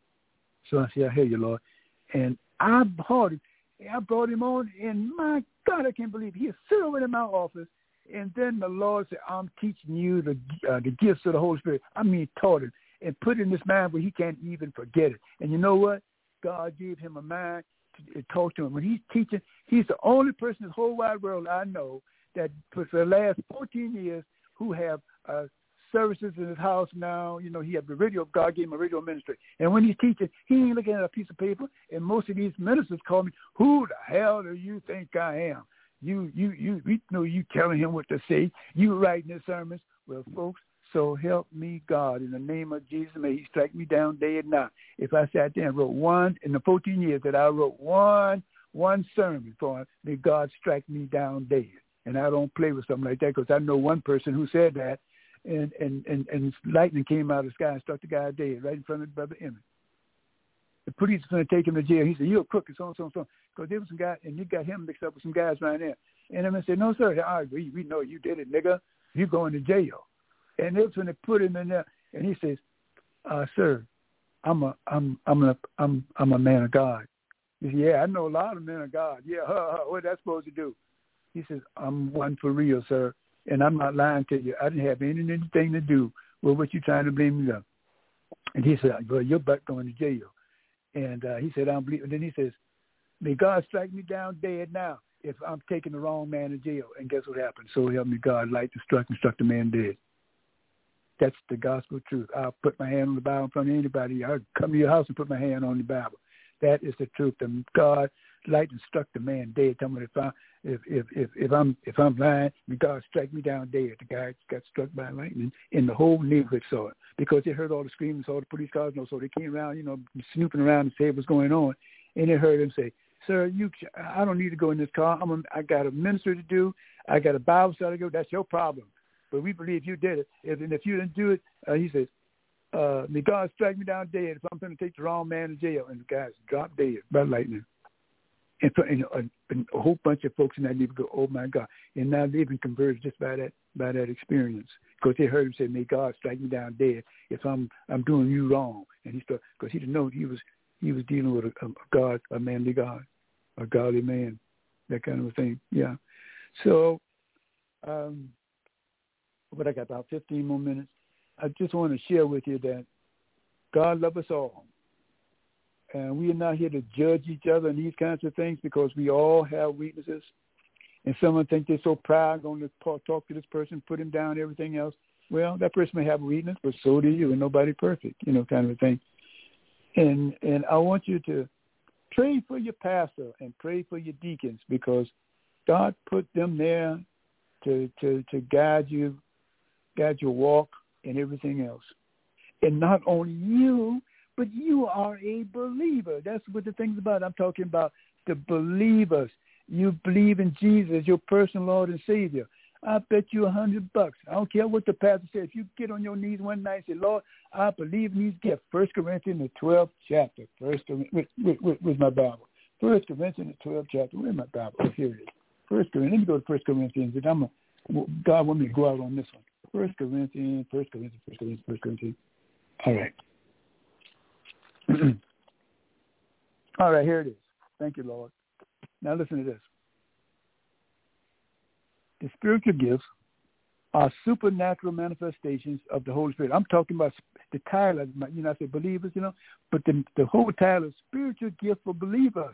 So I said, I hear you, Lord. And I brought him, I brought him on, and my God, I can't believe it. He was sitting over in my office, and then the Lord said, I'm teaching you the uh, the gifts of the Holy Spirit. I mean, taught him, and put it in his mind where he can't even forget it. And you know what? God gave him a mind to talk to him. When he's teaching, he's the only person in the whole wide world I know that for the last fourteen years who have uh, services in his house now. You know, he had the radio. God gave him a radio ministry. And when he's teaching, he ain't looking at a piece of paper. And most of these ministers call me, who the hell do you think I am? You, you, you, we know you telling him what to say. You writing his sermons. Well, folks, so help me God. In the name of Jesus, may he strike me down day and night. If I sat there and wrote one, in the fourteen years that I wrote one, one sermon for him, may God strike me down dead. And I don't play with something like that because I know one person who said that, and, and, and, and lightning came out of the sky and struck the guy dead right in front of Brother Emmett. The police was going to take him to jail. He said, you're a crook and so on, so on, so on. Because there was some guy, and you got him mixed up with some guys right there. And Emmett said, no, sir, I agree. We know you did it, nigga. You're going to jail. And they was going to put him in there. And he says, uh, sir, I'm a, I'm, I'm a, I'm, I'm a man of God. He said, yeah, I know a lot of men of God. Yeah, huh, huh, what that's supposed to do? He says, I'm one for real, sir, and I'm not lying to you. I didn't have any, anything to do with what you're trying to blame me on. And he said, well, you're but going to jail. And uh, he said, I don't believe. And then he says, may God strike me down dead now if I'm taking the wrong man to jail. And guess what happened? So help me God, light the struck and struck the man dead. That's the gospel truth. I'll put my hand on the Bible in front of anybody. I'll come to your house and put my hand on the Bible. That is the truth. And God light and struck the man dead. Tell me if I if if if, if I'm if I'm lying, may God strike me down dead. The guy got struck by lightning, and the whole neighborhood saw it because they heard all the screaming, saw the police cars, you know, so they came around, you know, snooping around and say what's going on, and they heard him say, "Sir, you, I don't need to go in this car. I'm a, I got a ministry to do. I got a Bible study to go. That's your problem. But we believe you did it. If, and if you didn't do it," uh, he says, uh, may God strike me down dead if I'm going to take the wrong man to jail. And the guys dropped dead by lightning. and, and, and, and a whole bunch of folks in that neighborhood go, oh my God! And now they've been converted just by that by that experience, because they heard him say, "May God strike me down dead if I'm I'm doing you wrong." And he started, because he didn't know he was he was dealing with a, a God, a manly God, a godly man, that kind of a thing. Yeah. So, um, but I got about fifteen more minutes. I just want to share with you that God loves us all. And we are not here to judge each other and these kinds of things, because we all have weaknesses. And someone think they're so proud, going to talk to this person, put him down, everything else. Well, that person may have a weakness, but so do you, and nobody perfect, you know, kind of a thing. And and I want you to pray for your pastor and pray for your deacons, because God put them there to to, to guide you, guide your walk and everything else. And not only you, but you are a believer. That's what the thing's about. I'm talking about the believers. You believe in Jesus, your personal Lord and Savior. I bet you a hundred bucks. I don't care what the pastor says. If you get on your knees one night and say, Lord, I believe in these gifts. First Corinthians, the twelfth chapter. First, where, where, where, where's my Bible? First Corinthians, the twelfth chapter. Where's my Bible? Oh, here it is. First Corinthians. Let me go to First Corinthians. And I'm a, God want me to go out on this one. First Corinthians, First Corinthians, First Corinthians, First Corinthians. All right. All right, here it is. Thank you, Lord. Now listen to this. The spiritual gifts are supernatural manifestations of the Holy Spirit. I'm talking about the title, you know, I say believers, you know, but the, the whole title is spiritual gift for believers.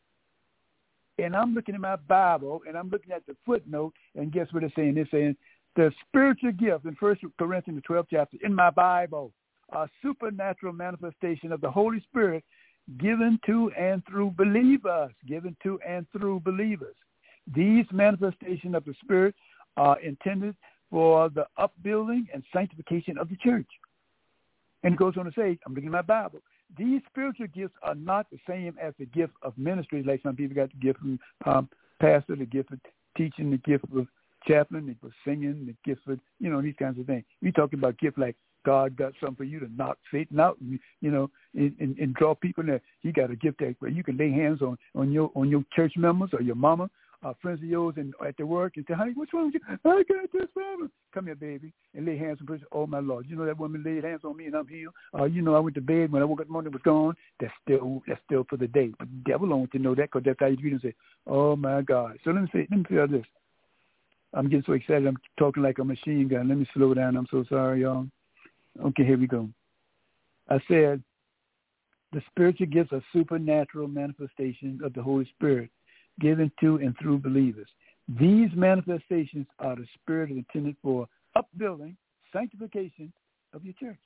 And I'm looking at my Bible, and I'm looking at the footnote, and guess what it's saying? It's saying the spiritual gift in First Corinthians, the twelfth chapter, in my Bible, a supernatural manifestation of the Holy Spirit given to and through believers, given to and through believers. These manifestations of the Spirit are intended for the upbuilding and sanctification of the church. And it goes on to say, I'm looking at my Bible, these spiritual gifts are not the same as the gift of ministry, like some people got the gift of um, pastor, the gift of teaching, the gift of chaplain, the gift of singing, the gift of, you know, these kinds of things. We're talking about gifts like God got something for you to knock Satan out, and, you know, and, and, and draw people there. He got a gift that where you can lay hands on, on your on your church members or your mama, uh, friends of yours, and at the work, and say, honey, what's wrong with you? I got this problem. Come here, baby, and lay hands on person. Oh my Lord, you know that woman laid hands on me and I'm healed. Uh, you know I went to bed when I woke up in the morning, it was gone. That's still that's still for the day. But the devil don't want you to know that, because that's how you treat him. Say, oh my God. So let me say, let me tell this. I'm getting so excited. I'm talking like a machine gun. Let me slow down. I'm so sorry, y'all. Okay, here we go. I said the spiritual gifts are supernatural manifestations of the Holy Spirit given to and through believers. These manifestations are the Spirit intended for upbuilding, sanctification of your church.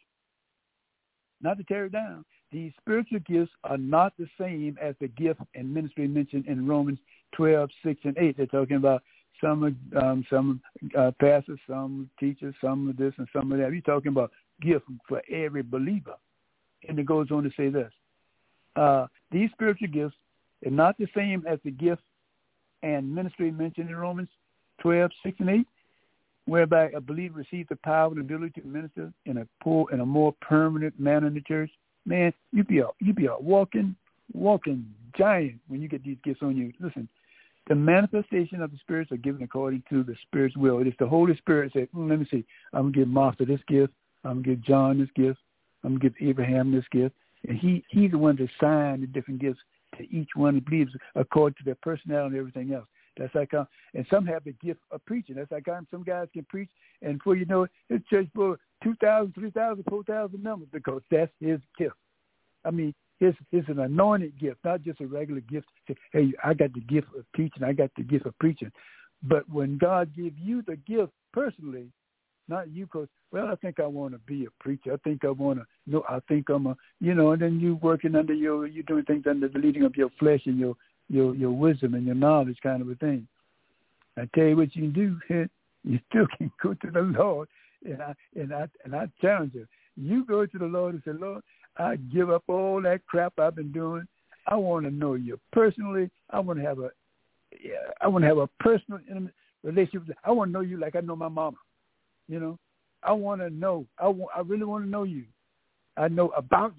Not to tear it down. These spiritual gifts are not the same as the gift and ministry mentioned in Romans twelve, six, and eight. They're talking about some um, some uh, pastors, some teachers, some of this and some of that. We're talking about gift for every believer. And it goes on to say this. Uh, these spiritual gifts are not the same as the gift and ministry mentioned in Romans twelve, six, and eight, whereby a believer receives the power and ability to minister in a poor, in a more permanent manner in the church. Man, you be a you be a walking, walking giant when you get these gifts on you. Listen, the manifestation of the spirits are given according to the Spirit's will. It is the Holy Spirit that said, mm, let me see, I'm going to give Martha this gift. I'm going to give John this gift. I'm going to give Abraham this gift. And he, he's the one that assigned the different gifts to each one who believes according to their personality and everything else. That's like, uh, and some have the gift of preaching. That's like um, some guys can preach, and before you know it, it's church for two thousand, three thousand, four thousand members, because that's his gift. I mean, It's, it's an anointed gift, not just a regular gift. Say, hey, I got the gift of teaching. I got the gift of preaching. But when God gives you the gift personally, not you, because, well, I think I want to be a preacher. I think I want to, you know, I think I'm a, you know, and then you working under your, you're doing things under the leading of your flesh and your, your, your wisdom and your knowledge kind of a thing. I tell you what you can do, you still can go to the Lord, and I, and I, and I challenge you. You go to the Lord and say, Lord, I give up all that crap I've been doing. I want to know you personally. I want to have a, I want to have a personal intimate relationship. I want to know you like I know my mama. You know, I want to know. I want. I really want to know you. I know about you,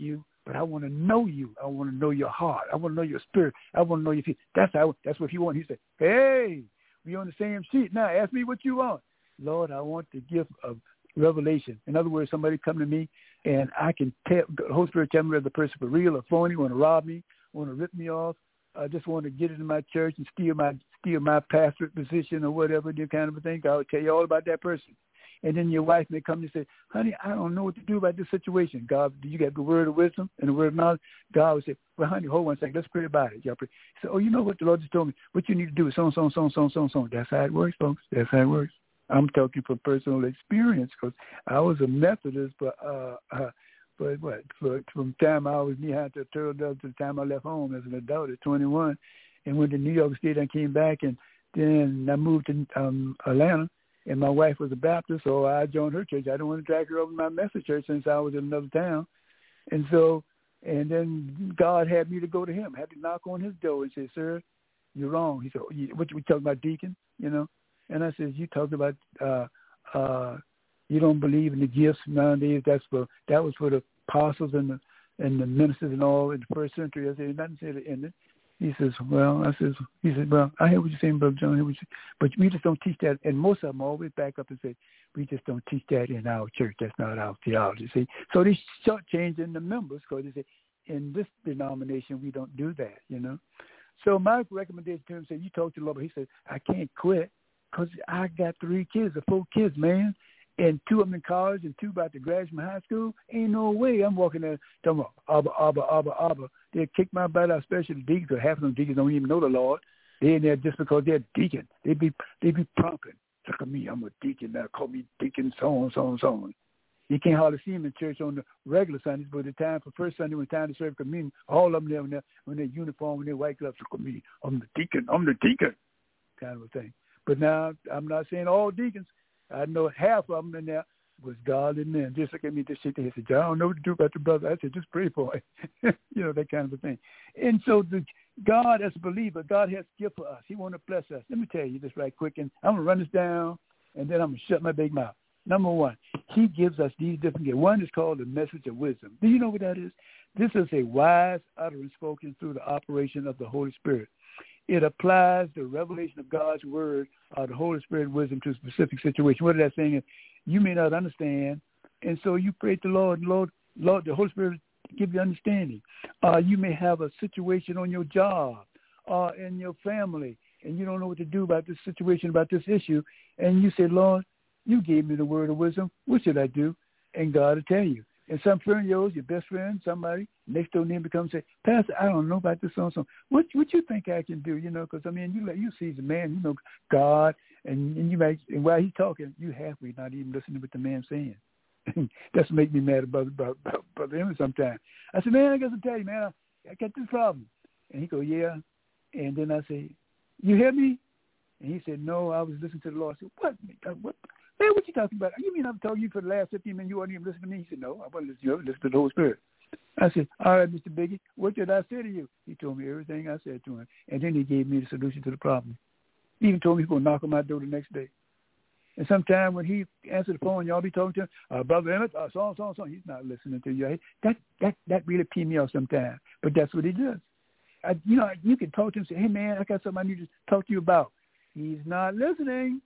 but I want to know you. I want to know your heart. I want to know your spirit. I want to know your feet. That's how. That's what he wanted. He said, hey, we on the same sheet. Now ask me what you want. Lord, I want the gift of revelation. In other words, somebody come to me and I can tell, the Holy Spirit tell me whether the person for real or phony, want to rob me, want to rip me off. I just want to get into my church and steal my steal my pastorate position or whatever, that kind of a thing. I will tell you all about that person. And then your wife may come and say, honey, I don't know what to do about this situation. God, do you got the word of wisdom and the word of knowledge? God will say, well, honey, hold one second. Let's pray about it. Y'all pray. He said, oh, you know what the Lord just told me? What you need to do is so and so and so and so and so and so. That's how it works, folks. That's how it works. I'm talking from personal experience because I was a Methodist, but uh, uh, but what? For, from the time I was knee-high to a turtle dove to the time I left home as an adult at twenty-one and went to New York State and came back, and then I moved to um, Atlanta. And my wife was a Baptist, so I joined her church. I didn't want to drag her over to my Methodist church since I was in another town. And so, and then God had me to go to him. I had to knock on his door and say, sir, you're wrong. He said, what we talking about, deacon, you know? And I said, you talked about uh, uh, you don't believe in the gifts nowadays. That's for, that was for the apostles and the, and the ministers and all in the first century. I said, nothing said it in it. He says, well, I says, he said, well, I hear what you're saying, Brother John. I hear what you're but we just don't teach that. And most of them always back up and say, we just don't teach that in our church. That's not our theology. See, so they start changing the members because they say, in this denomination, we don't do that, you know. So my recommendation to him said, you talk to the Lord. He said, I can't quit because I got three kids, or four kids, man. And two of them in college and two about to graduate from high school. Ain't no way I'm walking there talking about Abba, Abba, Abba, Abba. They'll kick my butt out, especially the deacons, because half of them deacons don't even know the Lord. They're in there just because they're deacon. They be they be prompting. Look at me, I'm a deacon now. Call me deacon, so on, so on, so on. You can't hardly see them in church on the regular Sundays, but the time for first Sunday, when time to serve communion, all of them there when they're, when they're uniform, when they're white gloves, look at me, I'm the deacon, I'm the deacon, kind of a thing. But now, I'm not saying all deacons. I know half of them in there was God in there. Just look at me, just sit there and say, I don't know what to do about the brother. I said, just pray for him. You know, that kind of a thing. And so the God, as a believer, God has a gift for us. He wants to bless us. Let me tell you this right quick, and I'm going to run this down, and then I'm going to shut my big mouth. Number one, he gives us these different gifts. One is called the message of wisdom. Do you know what that is? This is a wise utterance spoken through the operation of the Holy Spirit. It applies the revelation of God's word or the Holy Spirit wisdom to a specific situation. What is that saying? You may not understand, and so you pray to the Lord, Lord, Lord, the Holy Spirit give you understanding. Uh, you may have a situation on your job or uh, in your family, and you don't know what to do about this situation, about this issue, and you say, Lord, you gave me the word of wisdom. What should I do? And God will tell you. And some friend of yours, your best friend, somebody, next door name becomes say, Pastor, I don't know about this so and so. What what you think I can do? You know, because I mean, you you see the man, you know, God, and, and you might, and while he's talking, you halfway not even listening to what the man's saying. That's what makes me mad about about, about Brother Emmett sometimes. I said, man, I got to tell you, man, I, I got this problem. And he go, yeah. And then I say, you hear me? And he said, no, I was listening to the Lord. I said, what? What? Man, what you talking about? You mean I'm talking to you for the last fifteen minutes? You weren't even listening to me? He said, no, I wasn't listening to you. I was listening to the Holy Spirit. I said, all right, Mister Biggie, what did I say to you? He told me everything I said to him. And then he gave me the solution to the problem. He even told me he was going to knock on my door the next day. And sometime when he answered the phone, y'all be talking to him, uh, Brother Emmett, uh, so on, so on, so on. He's not listening to you. That, that, that really peed me off sometimes. But that's what he does. I, you know, you can talk to him and say, hey, man, I got something I need to talk to you about. He's not listening.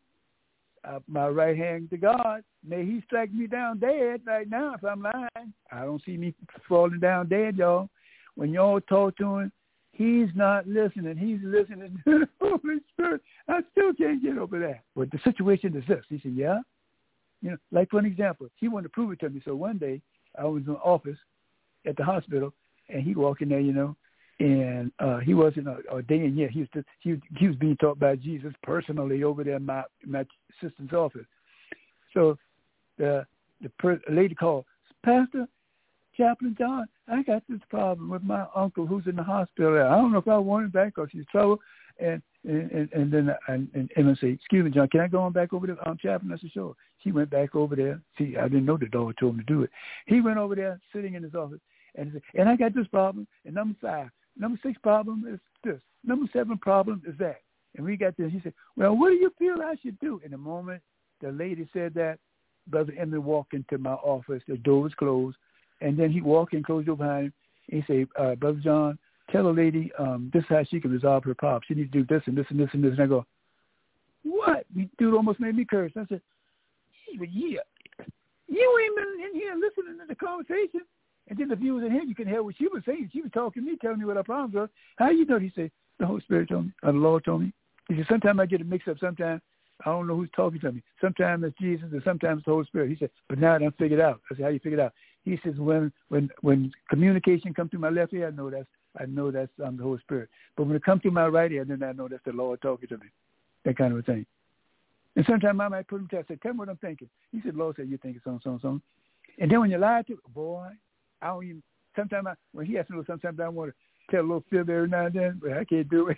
Uh, my right hand to God, may he strike me down dead right now if I'm lying. I don't see me falling down dead, y'all. When y'all talk to him, he's not listening. He's listening to the Holy Spirit. I still can't get over that. But the situation is this. He said, yeah. You know, like for an example, he wanted to prove it to me. So one day I was in the office at the hospital, and he walked in there, you know, and uh, he wasn't ordained yet. He was just, he was he was being taught by Jesus personally over there in my my assistant's office. So the the per, lady called, Pastor Chaplain John, I got this problem with my uncle who's in the hospital. I don't know if I want him back because he's trouble. And and, and, and then I, and, and, and I say, excuse me, John, can I go on back over there? Um, Chaplain, I said, sure. He went back over there. See, I didn't know the dog told him to do it. He went over there, sitting in his office, and he said, and I got this problem. And number five. Number six problem is this. Number seven problem is that. And we got this. He said, well, what do you feel I should do? In the moment the lady said that, Brother Emmett walked into my office. The door was closed. And then he walked and closed the door behind him. He say, uh, Brother John, tell a lady um, this is how she can resolve her problem. She needs to do this and this and this and this. And I go, what? The dude almost made me curse. I said, but yeah, you ain't been in here listening to the conversation. And then if you was in here, you can hear what she was saying. She was talking to me, telling me what her problems were. How you know? He said, the Holy Spirit told me, or the Lord told me. He said, sometimes I get it mixed up. Sometimes I don't know who's talking to me. Sometimes it's Jesus and sometimes it's the Holy Spirit. He said, but now I done figured out. I said, how you figure it out? He says, when when when communication comes through my left ear, I know that's I know that's um, the Holy Spirit. But when it comes through my right ear, then I know that's the Lord talking to me. That kind of a thing. And sometimes I might put him to, I said, tell me what I'm thinking. He said, Lord said, you're thinking so, so, so. And then when you lie to, boy, I don't even, sometimes I, when he asks me, sometimes I want to tell a little fib every now and then, but I can't do it.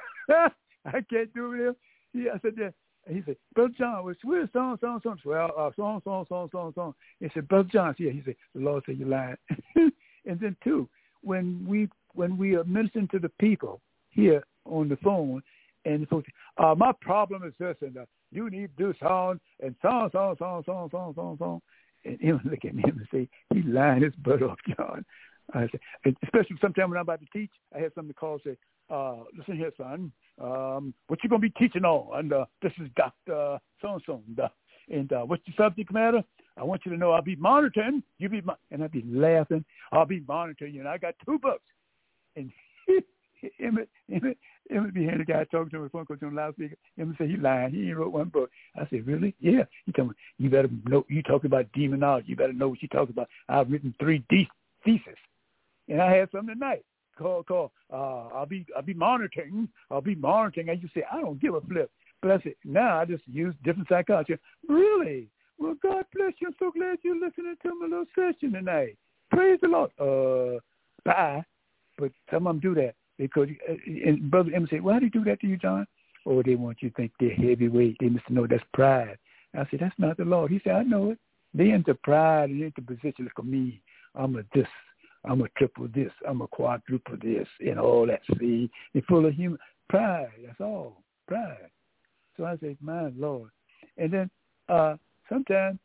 I can't do it with him. He, I said, that. And he said, Brother John, well, where's song, song, song? Well, uh, song, song, song, song, song. He said, Brother John, yeah. He said, the Lord said you're lying. And then, two, when we when we are ministering to the people here on the phone, and the folks, uh, my problem is this, and uh, you need to do song, and song, song, song, song, song, song, song. And he'll look at me and say, he's lying his butt off, John. I say, especially sometimes when I'm about to teach, I have something to call say, uh, listen here, son, um, what you going to be teaching on? And uh, this is Doctor So-and-so. And, uh, and uh, what's the subject matter? I want you to know I'll be monitoring. You be mon-. And I'll be laughing. I'll be monitoring you. And I got two books. And Emmett, Emmett, Emmett be hearing the guy talking to him on the phone call on loudspeaker. Emmett said, he lying. He ain't wrote one book. I said, really? Yeah. He told me, you better know, you talking about demonology. You better know what you talking about. I've written three de- theses. And I had some tonight. Call, call. Uh, I'll be, I'll be monitoring. I'll be monitoring. And you say, I don't give a flip. But I said, now I just use different psychology. Really? Well, God bless you. I'm so glad you're listening to my little session tonight. Praise the Lord. Uh, bye. But some of them do that because, and Brother Emmett said, why do they do that to you, John? Oh, they want you to think they're heavyweight. They must know that's pride. I said, that's not the Lord. He said, I know it. They into pride and into position like me. I'm a this. I'm a triple this. I'm a quadruple this and all that. See, they're full of human pride. That's all. Pride. So I say, my Lord. And then uh, sometimes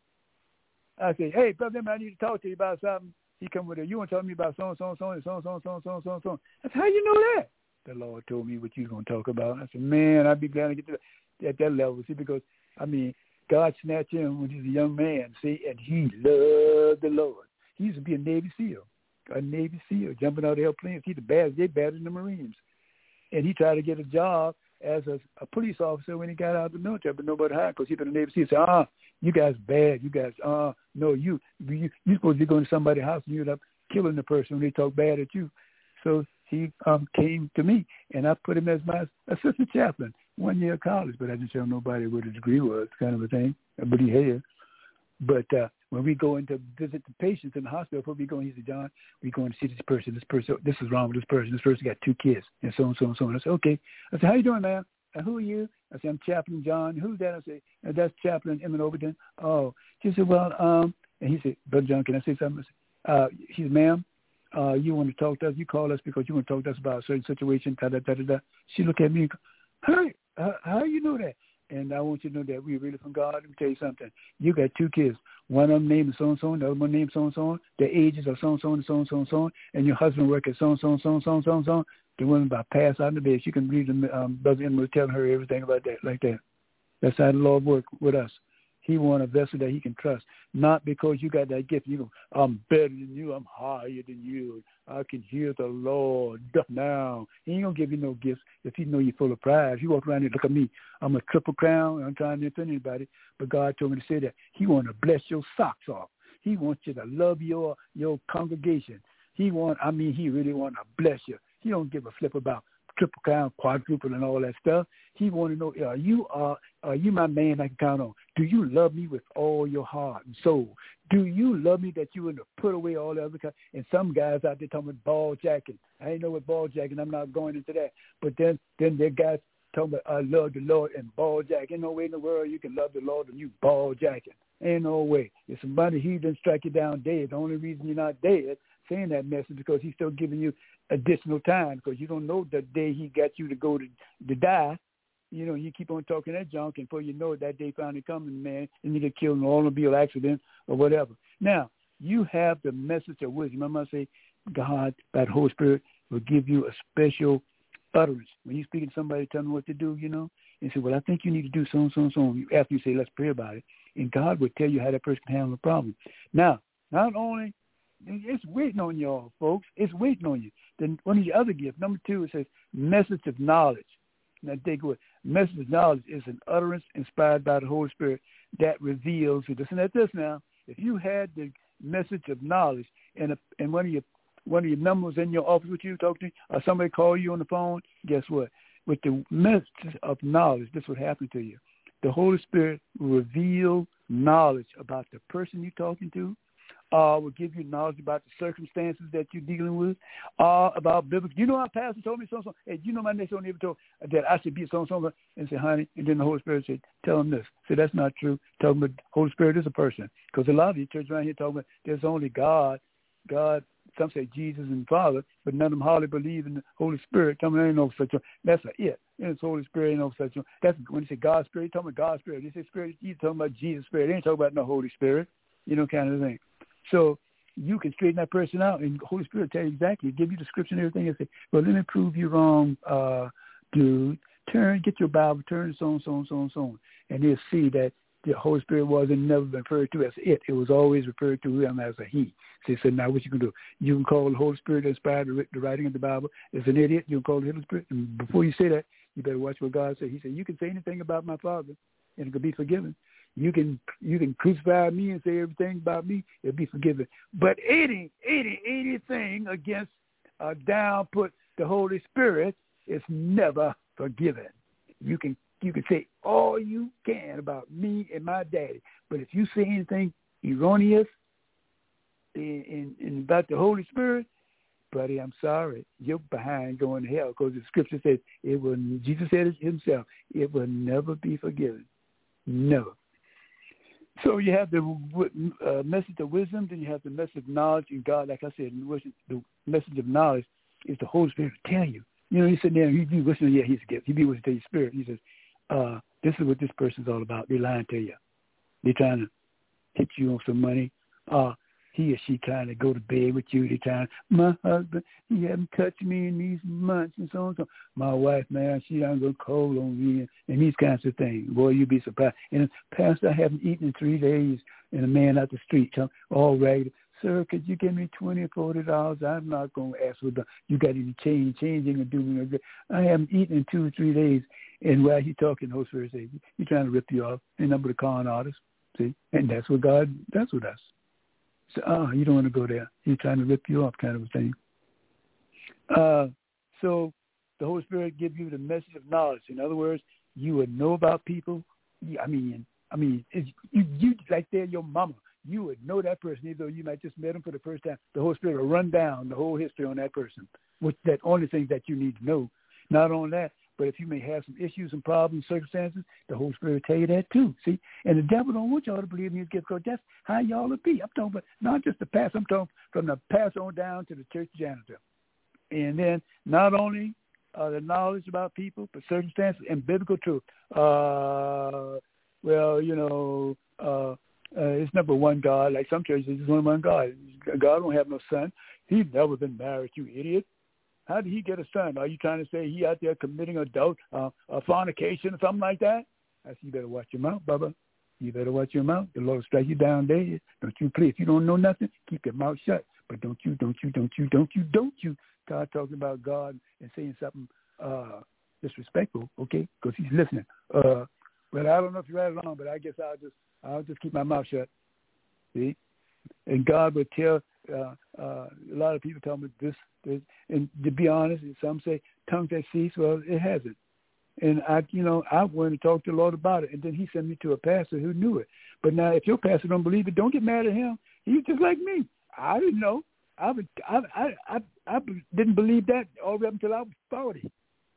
I say, hey, Brother, I need to talk to you about something. He come with it. You want to talk to me about so and so and so and so and so and so and so and so and so. I said, how you know that? The Lord told me what you was going to talk about. I said, man, I'd be glad to get to that, at that level. See, because, I mean, God snatched him when he was a young man, see, and he loved the Lord. He used to be a Navy SEAL, a Navy SEAL, jumping out of airplanes. He's the bad, they bad in the Marines. And he tried to get a job as a, a police officer when he got out of the military, but nobody hired because he been a Navy SEAL. He said, ah, you guys bad. You guys, uh, no, you, you, you supposed to be going to somebody's house and you end up killing the person when they talk bad at you. So he um, came to me, and I put him as my assistant chaplain one year of college, but I didn't tell nobody what his degree was, kind of a thing, but he had. But uh, when we go in to visit the patients in the hospital, before we go in, he said, John, we're going to see this person, this person, this is wrong with this person. This person got two kids, and so on, so on, so on. I said, okay. I said, how you doing, ma'am? Uh, who are you? I said, I'm Chaplain John. Who's that? I said, uh, that's Chaplain Emmett Overton. Oh. She said, well, um, and he said, Brother John, can I say something? I said, uh, she said, ma'am, uh, you want to talk to us? You call us because you want to talk to us about a certain situation, da, da, da, da, da. She looked at me and goes, hey, how, how you know that? And I want you to know that we're really from God. Let me tell you something. You got two kids. One of them named so-and-so, the other one named so-and-so. Their ages are so-and-so and so-and-so and so-and-so. And your husband work at so-and-so and so-and-so and so-and-so. The woman about pass out in the bed. She can read them. Um, Brother Emmett was telling her everything about that, like that. That's how the Lord work with us. He want a vessel that he can trust. Not because you got that gift. You go, I'm better than you. I'm higher than you. I can hear the Lord now. He ain't going to give you no gifts if he know you're full of pride. If you walk around and look at me, I'm a triple crown. I'm trying to offend anybody. But God told me to say that. He want to bless your socks off. He wants you to love your, your congregation. He want, I mean, he really want to bless you. He don't give a flip about triple crown, quadruple, and all that stuff. He want to know, are you are, are you my man I can count on? Do you love me with all your heart and soul? Do you love me that you would put away all the other kind? And some guys out there talking about ball jacking. I ain't know what ball jacking. I'm not going into that. But then, then there guys talking about I love the Lord and ball jacking. Ain't no way in the world you can love the Lord and you ball jacking. Ain't no way. If somebody he didn't strike you down dead, the only reason you're not dead saying that message because he's still giving you additional time because you don't know the day he got you to go to, to die. You know, you keep on talking that junk, and before you know it, that day finally coming, man, and you get killed in an automobile accident or whatever. Now, you have the message of wisdom. I'm going to say, God, by the Holy Spirit, will give you a special utterance. When you speak to somebody, tell them what to do, you know, and say, well, I think you need to do so and so and so. After you say, let's pray about it. And God will tell you how that person can handle the problem. Now, not only, it's waiting on y'all, folks. It's waiting on you. Then one of your other gifts, number two, it says message of knowledge. Now, take away. Message of knowledge is an utterance inspired by the Holy Spirit that reveals. Listen at this now. If you had the message of knowledge and, a, and one of your one of your members in your office with you talking to you, or somebody call you on the phone, guess what? With the message of knowledge, this would happen to you. The Holy Spirit will reveal knowledge about the person you're talking to, uh, will give you knowledge about the circumstances that you're dealing with, uh, about biblical. You know, our pastor told me so-and-so. Hey, you know my next door neighbor told that I should be so-and-so. And say, honey, and then the Holy Spirit said, tell him this. Say, that's not true. Tell him the Holy Spirit is a person. Because a lot of these churches around here talking about there's only God, God, some say Jesus and Father, but none of them hardly believe in the Holy Spirit. Tell me there ain't no such one. That's a it. And it's Holy Spirit, ain't no such one. That's when they say God's Spirit, they're talking about God's Spirit. They say Spirit, you're talking about Jesus' Spirit. They ain't talking about no Holy Spirit, you know, kind of thing. So you can straighten that person out, and the Holy Spirit will tell you exactly, give you the scripture and everything, and say, well, let me prove you wrong, uh, dude. Turn, get your Bible, turn to so and so and so and so on. And they'll see that the Holy Spirit wasn't never been referred to as it. It was always referred to him as a he. So he said, now what you can do? You can call the Holy Spirit that inspired the, the writing of the Bible as an idiot. You can call the Holy Spirit. And before you say that, you better watch what God said. He said, you can say anything about my Father, and it could be forgiven. You can you can crucify me and say everything about me, it'll be forgiven. But any, any, anything against uh, down put the Holy Spirit is never forgiven. You can You can say all you can about me and my daddy, but if you say anything erroneous in, in, in about the Holy Spirit, buddy, I'm sorry, you're behind going to hell, because the scripture says it will. Jesus said it himself, it will never be forgiven, never. So you have the uh, message of wisdom, then you have the message of knowledge, and God, like I said, the message of knowledge is the Holy Spirit to tell you. You know, you sit there and you be listening, yeah, he's a gift. He be listening to your spirit. He says, Uh, this is what this person's all about. They're lying to you. They're trying to hit you on some money. Uh, he or she trying to go to bed with you. They're trying, my husband, he hasn't touched me in these months and so on and so on. My wife, man, she done go cold on me and, and these kinds of things. Boy, you'd be surprised. And Pastor, I haven't eaten in three days. And a man out the street, all ragged. Sir, could you give me twenty or forty dollars? I'm not going to ask for the, you got any change, changing or doing no good. I haven't eaten in two or three days. And while he's talking, the Holy Spirit says, he's trying to rip you off. And number the con artists, see? And that's what God does with us. So, oh, you don't want to go there. He's trying to rip you off, kind of a thing. Uh, so the Holy Spirit gives you the message of knowledge. In other words, you would know about people. I mean, I mean, it's, you, you like they're your mama. You would know that person, even though you might just met them for the first time. The Holy Spirit will run down the whole history on that person, which that only thing that you need to know. Not only that, but if you may have some issues and problems, circumstances, the Holy Spirit will tell you that too. See, and the devil don't want y'all to believe in his gift, because that's how y'all will be. I'm talking about not just the pastor. I'm talking from the pastor on down to the church janitor. And then not only uh, the knowledge about people, but circumstances and biblical truth. Uh, well, you know, uh, Uh, it's number one God. Like some churches, it's only one God. God don't have no son. He's never been married, you idiot. How did he get a son? Are you trying to say he out there committing adult uh, uh, fornication or something like that? I said, you better watch your mouth, Bubba. You better watch your mouth. The Lord will strike you down dead. Don't you please. If you don't know nothing, keep your mouth shut. But don't you, don't you, don't you, don't you, don't you start talking about God and saying something uh, disrespectful, okay? Because he's listening. Uh, well, I don't know if you're right or wrong, but I guess I'll just I'll just keep my mouth shut. See? And God would tell uh, uh, a lot of people tell me this, this, and to be honest, some say tongue that cease. Well, it hasn't. And I, you know, I went and talked to the Lord about it, and then He sent me to a pastor who knew it. But now, if your pastor don't believe it, don't get mad at him. He's just like me. I didn't know. I was, I, I, I, I didn't believe that all the way up until I was forty.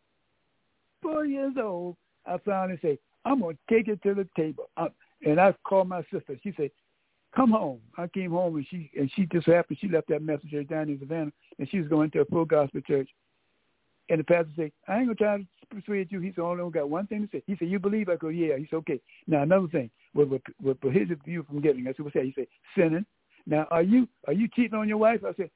Four years old, I finally say, I'm gonna take it to the table. I, And I called my sister. She said, come home. I came home, and she and she just happened. She left that message down in Savannah, and she was going to a full gospel church. And the pastor said, I ain't going to try to persuade you. He's the only one got one thing to say. He said, you believe? I go, yeah. He said, okay. Now, another thing, what, what, what prohibits you from getting? I said, what's that? He said, sinning. Now, are you are you cheating on your wife? I said,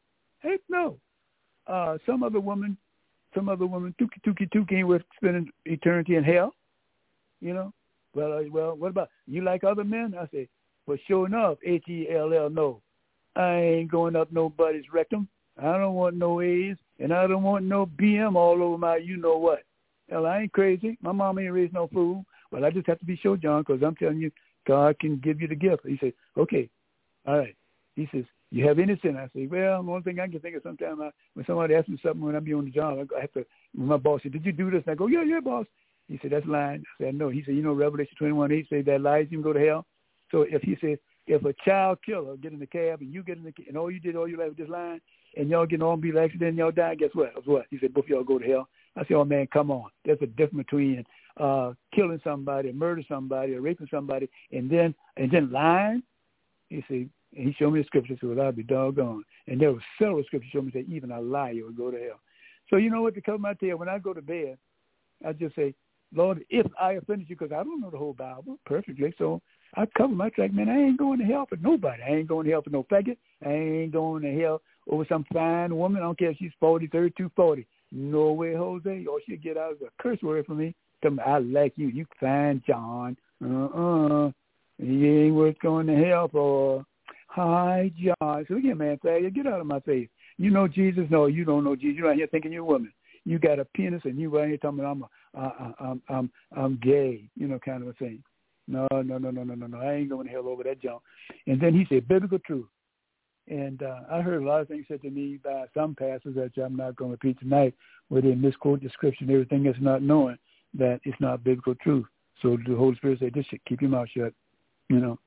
Heck no. Uh, some other woman, some other woman, Tuki Tuki Tuki with spending eternity in hell. You know. Well, uh, well, what about you? Like other men? I say, well, sure enough, H E L L, no. I ain't going up nobody's rectum. I don't want no A's, and I don't want no B M all over my you know what. Hell, I ain't crazy. My mom ain't raised no fool. Well, I just have to be sure, John, because I'm telling you, God can give you the gift. He said, okay, all right. He says, you have any sin? I say, well, the only thing I can think of sometimes I, when somebody asks me something when I be on the job, I have to, my boss said, did you do this? And I go, yeah, yeah, boss. He said, that's lying. I said, no. He said, you know, Revelation twenty-one eight say that lies, you can go to hell. So if he says, if a child killer get in the cab and you get in the cab, and all you did all your life was just lying, and y'all get on be accident and y'all die, guess what? Guess what? He said, both of y'all go to hell. I said, oh, man, come on. There's a difference between uh, killing somebody, murdering somebody, or raping somebody, and then and then lying. He said, and he showed me the scripture, so I'd be doggone. And there were several scriptures showing me that even a liar would go to hell. So you know what, to cover my tail, when I go to bed, I just say, Lord, if I offended you, because I don't know the whole Bible perfectly, so I cover my track, man. I ain't going to hell for nobody. I ain't going to hell for no faggot. I ain't going to hell over some fine woman. I don't care if she's forty, thirty-two, forty. No way, Jose. Or she'll get out as a curse word from me. Tell me, I like you. You fine, John. Uh-uh. You ain't worth going to hell for. Hi, John. So again, man, faggot, get out of my face. You know Jesus? No, you don't know Jesus. You're out here thinking you're a woman. You got a penis, and you right here talking about I'm, a, uh, I'm, I'm, I'm gay, you know, kind of a thing. No, no, no, no, no, no, no. I ain't going to hell over that junk. And then he said, biblical truth. And uh, I heard a lot of things said to me by some pastors that I'm not going to repeat tonight, where they misquote the scripture and everything that's not knowing that it's not biblical truth. So the Holy Spirit said, just keep your mouth shut, you know.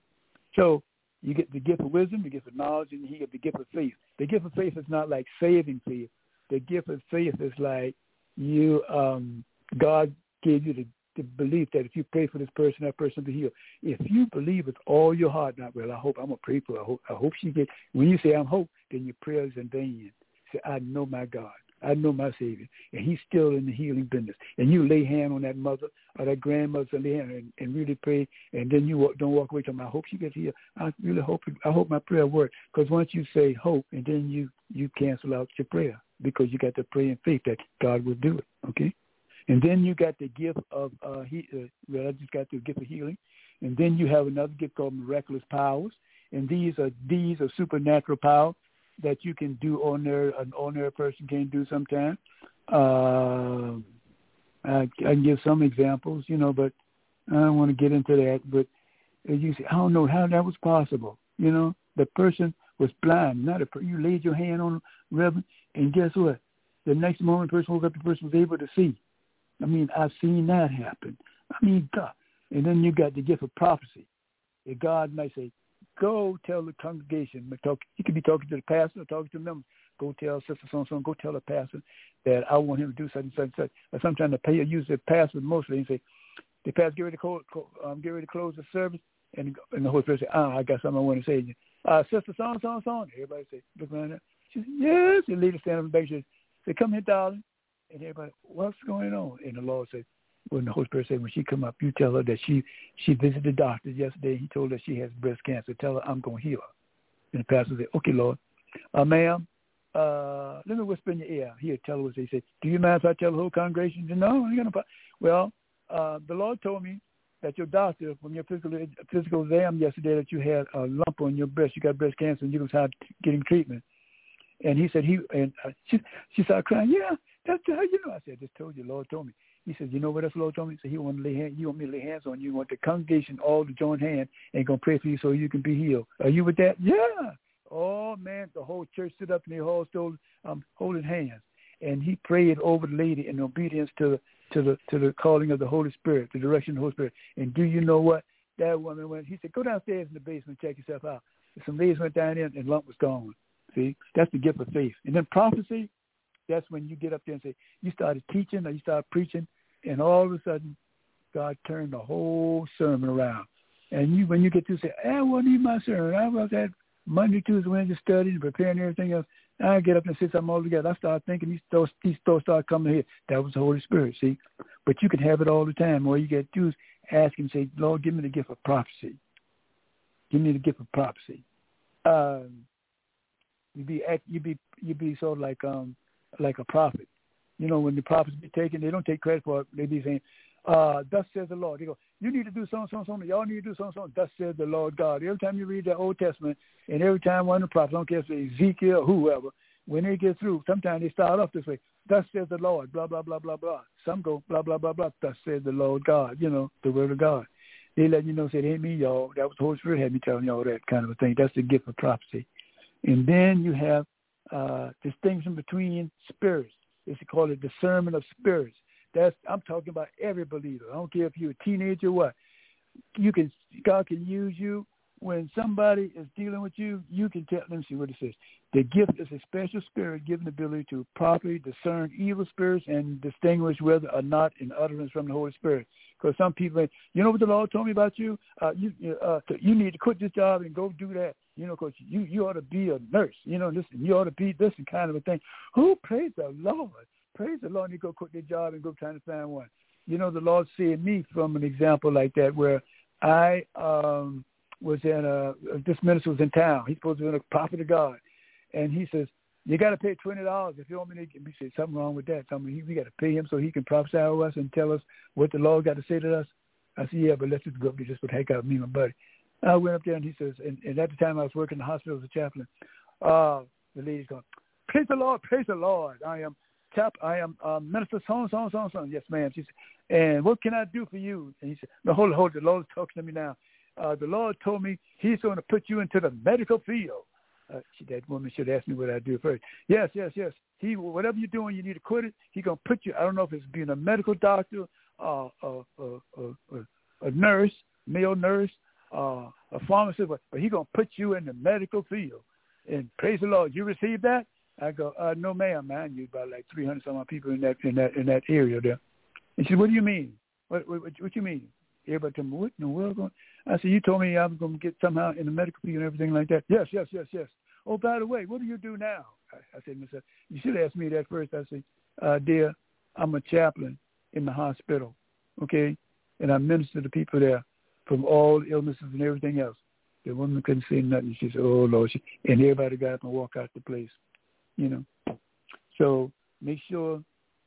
So you get the gift of wisdom, the gift of knowledge, and you get the gift of faith. The gift of faith is not like saving faith. The gift of faith is like you, um, God gave you the the belief that if you pray for this person, that person will be healed. If you believe with all your heart, not well, I hope I'm gonna pray for her. I hope, I hope she gets. When you say I'm hope, then your prayer is in vain. Say, I know my God, I know my Savior, and He's still in the healing business. And you lay hand on that mother or that grandmother, and lay hand and, and really pray, and then you walk, don't walk away from. I hope she gets healed. I really hope. I hope my prayer works. Because once you say hope, and then you you cancel out your prayer because you got to pray in faith that God will do it. Okay. And then you got the gift of, uh, he, uh, well, I just got the gift of healing. And then you have another gift called miraculous powers. And these are these are supernatural powers that you can do ordinary, an ordinary person can't do sometimes. Uh, I, I can give some examples, you know, but I don't want to get into that. But as you say, I don't know how that was possible. You know, the person was blind. Not a, you laid your hand on the Reverend, and guess what? The next moment the person woke up, the person was able to see. I mean, I've seen that happen. I mean, God. And then you got the gift of prophecy. And God might say, go tell the congregation. You could be talking to the pastor or talking to the members. Go tell sister so-and-so, go tell the pastor that I want him to do such and such and such. Or sometimes the pastor use the pastor mostly and say, the pastor get ready to, close, um, get ready to close the service. And, and the Holy Spirit say, ah, I got something I want to say to you. Uh, sister so-and-so, so everybody say, look around there. She said, yes. And the lady stand up and back. She said, come here, darling. And everybody, what's going on? And the Lord said, when the Holy Spirit said, when she come up, you tell her that she she visited the doctor yesterday. He told her she has breast cancer. Tell her I'm going to heal her. And the pastor said, okay, Lord. Uh, ma'am, uh, let me whisper in your ear. Here, tell her what they said. Do you mind if I tell the whole congregation? Said, no, I'm going to. Well, uh, the Lord told me that your doctor, from your physical physical exam yesterday, that you had a lump on your breast. You got breast cancer, and you was out getting treatment. And he said, he and uh, she, she started crying, yeah. That's how you know. I said, I just told you, Lord told me. He said, you know what else Lord told me? He said, he want to lay hand, you want me to lay hands on you. You want the congregation all to join hands and going to pray for you so you can be healed. Are you with that? Yeah. Oh, man, the whole church stood up and they all stood um, holding hands. And he prayed over the lady in obedience to the, to the to the calling of the Holy Spirit, the direction of the Holy Spirit. And do you know what? That woman went, he said, go downstairs in the basement and check yourself out. And some ladies went down there and the lump was gone. See, that's the gift of faith. And then prophecy. That's when you get up there and say, you started teaching or you started preaching, and all of a sudden, God turned the whole sermon around. And you, when you get to say, I wasn't even my sermon. I was at Monday, Tuesday, Wednesday studying, preparing everything else. I get up and say something all together. I start thinking these thoughts, these thoughts start coming here. That was the Holy Spirit, see? But you can have it all the time. All you get to do is ask him, say, Lord, give me the gift of prophecy. Give me the gift of prophecy. Um, You be act, you be you be sort of like um like a prophet. You know, when the prophets be taken, they don't take credit for it. They be saying, uh, thus says the Lord. They go, you need to do so and so and so. Y'all need to do so and so. Thus says the Lord God. Every time you read the Old Testament, and every time one of the prophets, I don't care if it's Ezekiel or whoever, when they get through, sometimes they start off this way. Thus says the Lord, blah, blah, blah, blah, blah. Some go, blah, blah, blah, blah. Thus says the Lord God, you know, the word of God. They let you know, say, it ain't me, y'all. That was the Holy Spirit had me telling y'all that kind of a thing. That's the gift of prophecy. And then you have uh, distinction between spirits. It's called a discernment of spirits. That's I'm talking about every believer. I don't care if you're a teenager or what. You can God can use you when somebody is dealing with you. You can tell them. See what it says. The gift is a special spirit given the ability to properly discern evil spirits and distinguish whether or not an utterance from the Holy Spirit. Because some people, you know what the Lord told me about you? Uh, you uh, you need to quit this job and go do that. You know, because you, you ought to be a nurse. You know, listen, you ought to be this and kind of a thing. Who praise the Lord? Praise the Lord, and you go quit their job and go trying to find one. You know, the Lord saved me from an example like that where I um, was in a, this minister was in town. He's supposed to be a prophet of God. And he says, you got to pay twenty dollars if you want me to. We said, something wrong with that. Tell me, we got to pay him so he can prophesy to us and tell us what the Lord got to say to us. I said, yeah, but let's just go up there just for the heck out of me and my buddy. I went up there and he says, and, and at the time I was working in the hospital as a chaplain. Uh, the lady's going, praise the Lord, praise the Lord. I am Chap, I am uh, Minister so and so and so and so. Yes, ma'am. She said, and what can I do for you? And he said, no, hold on, hold on. The Lord is talking to me now. Uh, the Lord told me he's going to put you into the medical field. Uh, she, that woman should ask me what I do first. Yes, yes, yes. He, whatever you're doing, you need to quit it. He's going to put you, I don't know if it's being a medical doctor, uh, a, a, a, a nurse, male nurse, uh, a pharmacist, but, but he's going to put you in the medical field. And praise the Lord. You receive that? I go, uh, no, ma'am, man. You about like three hundred some odd people in that in that in that area there. And she said, what do you mean? What what, what you mean? Everybody told me, what in the world going? I said, you told me I was going to get somehow in the medical field and everything like that. Yes, yes, yes, yes. Oh, by the way, what do you do now? I, I said, Mister You should ask me that first. I said, uh, dear, I'm a chaplain in the hospital, okay, and I minister to people there from all illnesses and everything else. The woman couldn't say nothing. She said, oh Lord, she, and everybody got up and walk out the place. You know, so make sure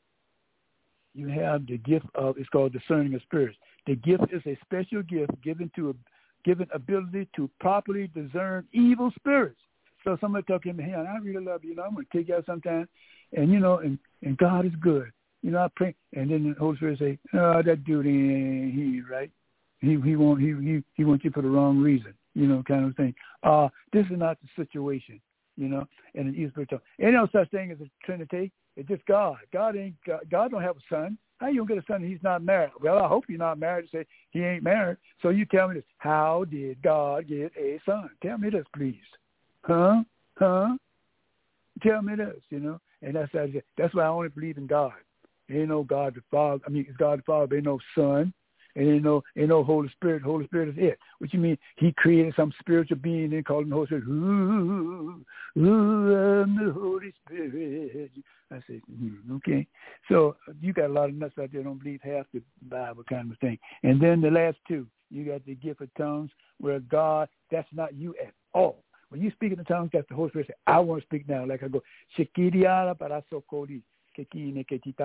you have the gift of, it's called discerning of spirits. The gift is a special gift given to a given ability to properly discern evil spirits. So somebody talking to me, hey, I really love you. You know, I'm going to take you out sometime, and you know, and, and God is good. You know, I pray, and then the Holy Spirit say, oh, that dude ain't he right. He he won't he he he wants you for the wrong reason. You know, kind of thing. Uh, this is not the situation. You know, and an evil spirit. Ain't no such thing as a Trinity. It's just God. God ain't God, God don't have a son. How you gonna get a son and he's not married? Well, I hope you're not married to say he ain't married. So you tell me this. How did God get a son? Tell me this, please. Huh? Huh? Tell me this, you know. And that's that's why I only believe in God. There ain't no God the Father. I mean, it's God the Father. There ain't no Son. And ain't no, ain't no Holy Spirit. Holy Spirit is it. What you mean? He created some spiritual being and called him the Holy Spirit. Ooh, ooh, I'm the Holy Spirit. I said, mm, okay. So you got a lot of nuts out there don't believe half the Bible kind of thing. And then the last two, you got the gift of tongues where God, that's not you at all. When you speak in the tongues, that's the Holy Spirit say, I want to speak now. Like I go, Shekiriara parasokori. No,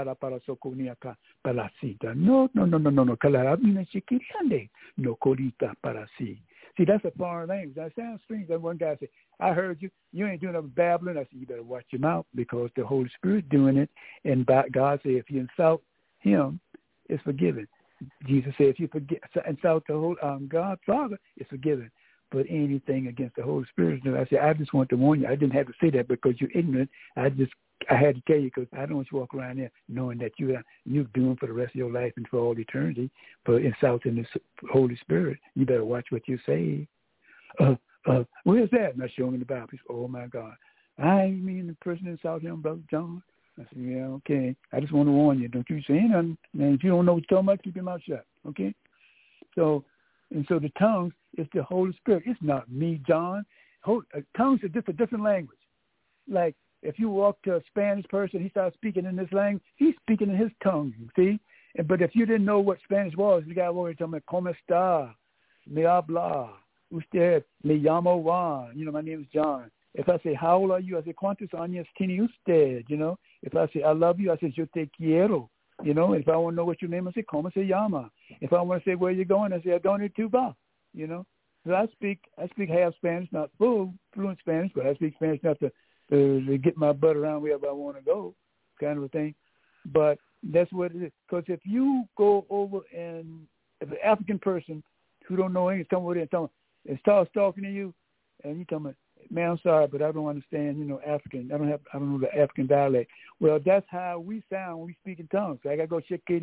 no, no, no, no, no. No, colita para si. See, that's a foreign language. That sounds strange. That one guy said, I heard you. You ain't doing no babbling. I said, you better watch your mouth because the Holy Spirit's doing it. And God said, if you insult him, it's forgiven. Jesus said, if you forget, insult the whole um, God, Father, it's forgiven. But anything against the Holy Spirit, I said, I just want to warn you. I didn't have to say that because you're ignorant. I just, I had to tell you because I don't want you to walk around there knowing that you are, you're doomed for the rest of your life and for all eternity for insulting the Holy Spirit. You better watch what you say. Uh, uh, where's that? And I show him in the Bible. He said, oh, my God. I ain't mean the person insult him, Brother John. I said, yeah, okay. I just want to warn you. Don't you say nothing. And if you don't know what you're talking about, keep your mouth shut, okay? So, and so the tongues is the Holy Spirit. It's not me, John. Whole, uh, tongues is just a different language. Like if you walk to a Spanish person, he starts speaking in this language, he's speaking in his tongue, you see? And, but if you didn't know what Spanish was, the guy over here telling me, ¿Cómo está? Me habla. Usted, me llamo Juan. You know, my name is John. If I say, how old are you? I say, ¿cuántos años tiene usted? You know, if I say, I love you, I say, yo te quiero. You know, and if I want to know what your name is, I say, ¿cómo se llama? If I want to say, where you going? I say, ¿a dónde tú vas? You know, so I speak, I speak half Spanish, not full fluent Spanish, but I speak Spanish enough to, to, to get my butt around wherever I want to go, kind of a thing. But that's what it is. Because if you go over and if an African person who don't know English come over there and, tell, and starts talking to you, and you tell me, man, I'm sorry, but I don't understand, you know, African. I don't have, I don't know the African dialect. Well, that's how we sound when we speak in tongues. I got to go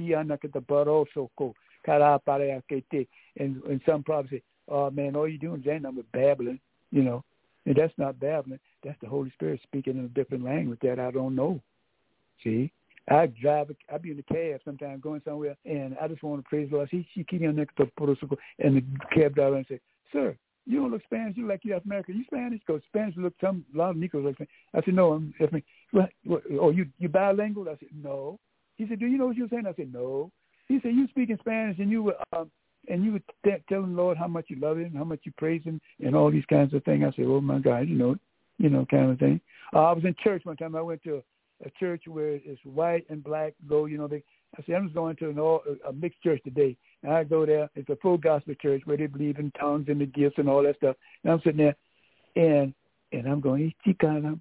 and and some probably say, oh, man, all you doing is that number babbling, you know. And that's not babbling. That's the Holy Spirit speaking in a different language that I don't know. See? I drive, I be in the cab sometimes going somewhere, and I just want to praise the Lord. She, she keep me on next to protocol, and the cab driver and say, sir, you don't look Spanish. You look like you're American. You Spanish? Because Spanish look some, a lot of Negroes like Spanish. I said, no, I'm, I mean, what, what, oh, you, you bilingual? I said, no. He said, do you know what you're saying? I said, no. He said, you speak in Spanish, and you were, um, and you were t- telling the Lord how much you love him, how much you praise him, and all these kinds of things. I said, oh, my God, you know, you know, kind of thing. Uh, I was in church one time. I went to a, a church where it's white and black go, you know, they, I said, I'm just going to an all, a mixed church today. And I go there. It's a full gospel church where they believe in tongues and the gifts and all that stuff. And I'm sitting there, and and I'm going, and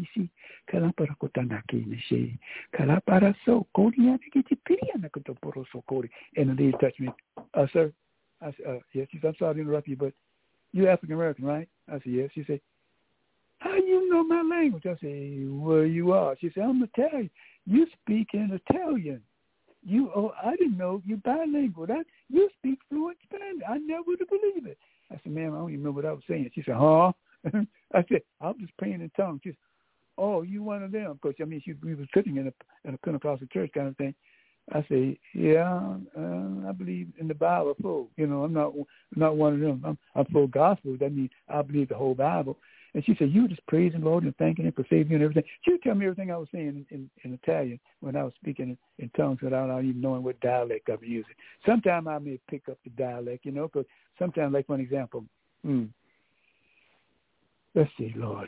the lady touched me. Uh, sir, I said, uh, yes, she said, I'm sorry to interrupt you, but you're African American, right? I said, yes. She said, how you know my language? I said, well, you are. She said, I'm Italian. You speak in Italian. You, oh, I didn't know you bilingual. That you speak fluent Spanish. I never would have believed it. I said, ma'am, I don't even know what I was saying. She said, huh? I said, I was just praying in tongues. She said, oh, you one of them? Because I mean, she we were sitting in a in a Pentecostal church kind of thing. I say, yeah, uh, I believe in the Bible full. You know, I'm not not one of them. I'm, I'm full gospel. That means I believe the whole Bible. And she said, you were just praising the Lord and thanking him for saving you and everything. She would tell me everything I was saying in, in, in Italian when I was speaking in, in tongues without not even knowing what dialect I was using. Sometimes I may pick up the dialect, you know, because sometimes, like one example, hmm, let's see, Lord.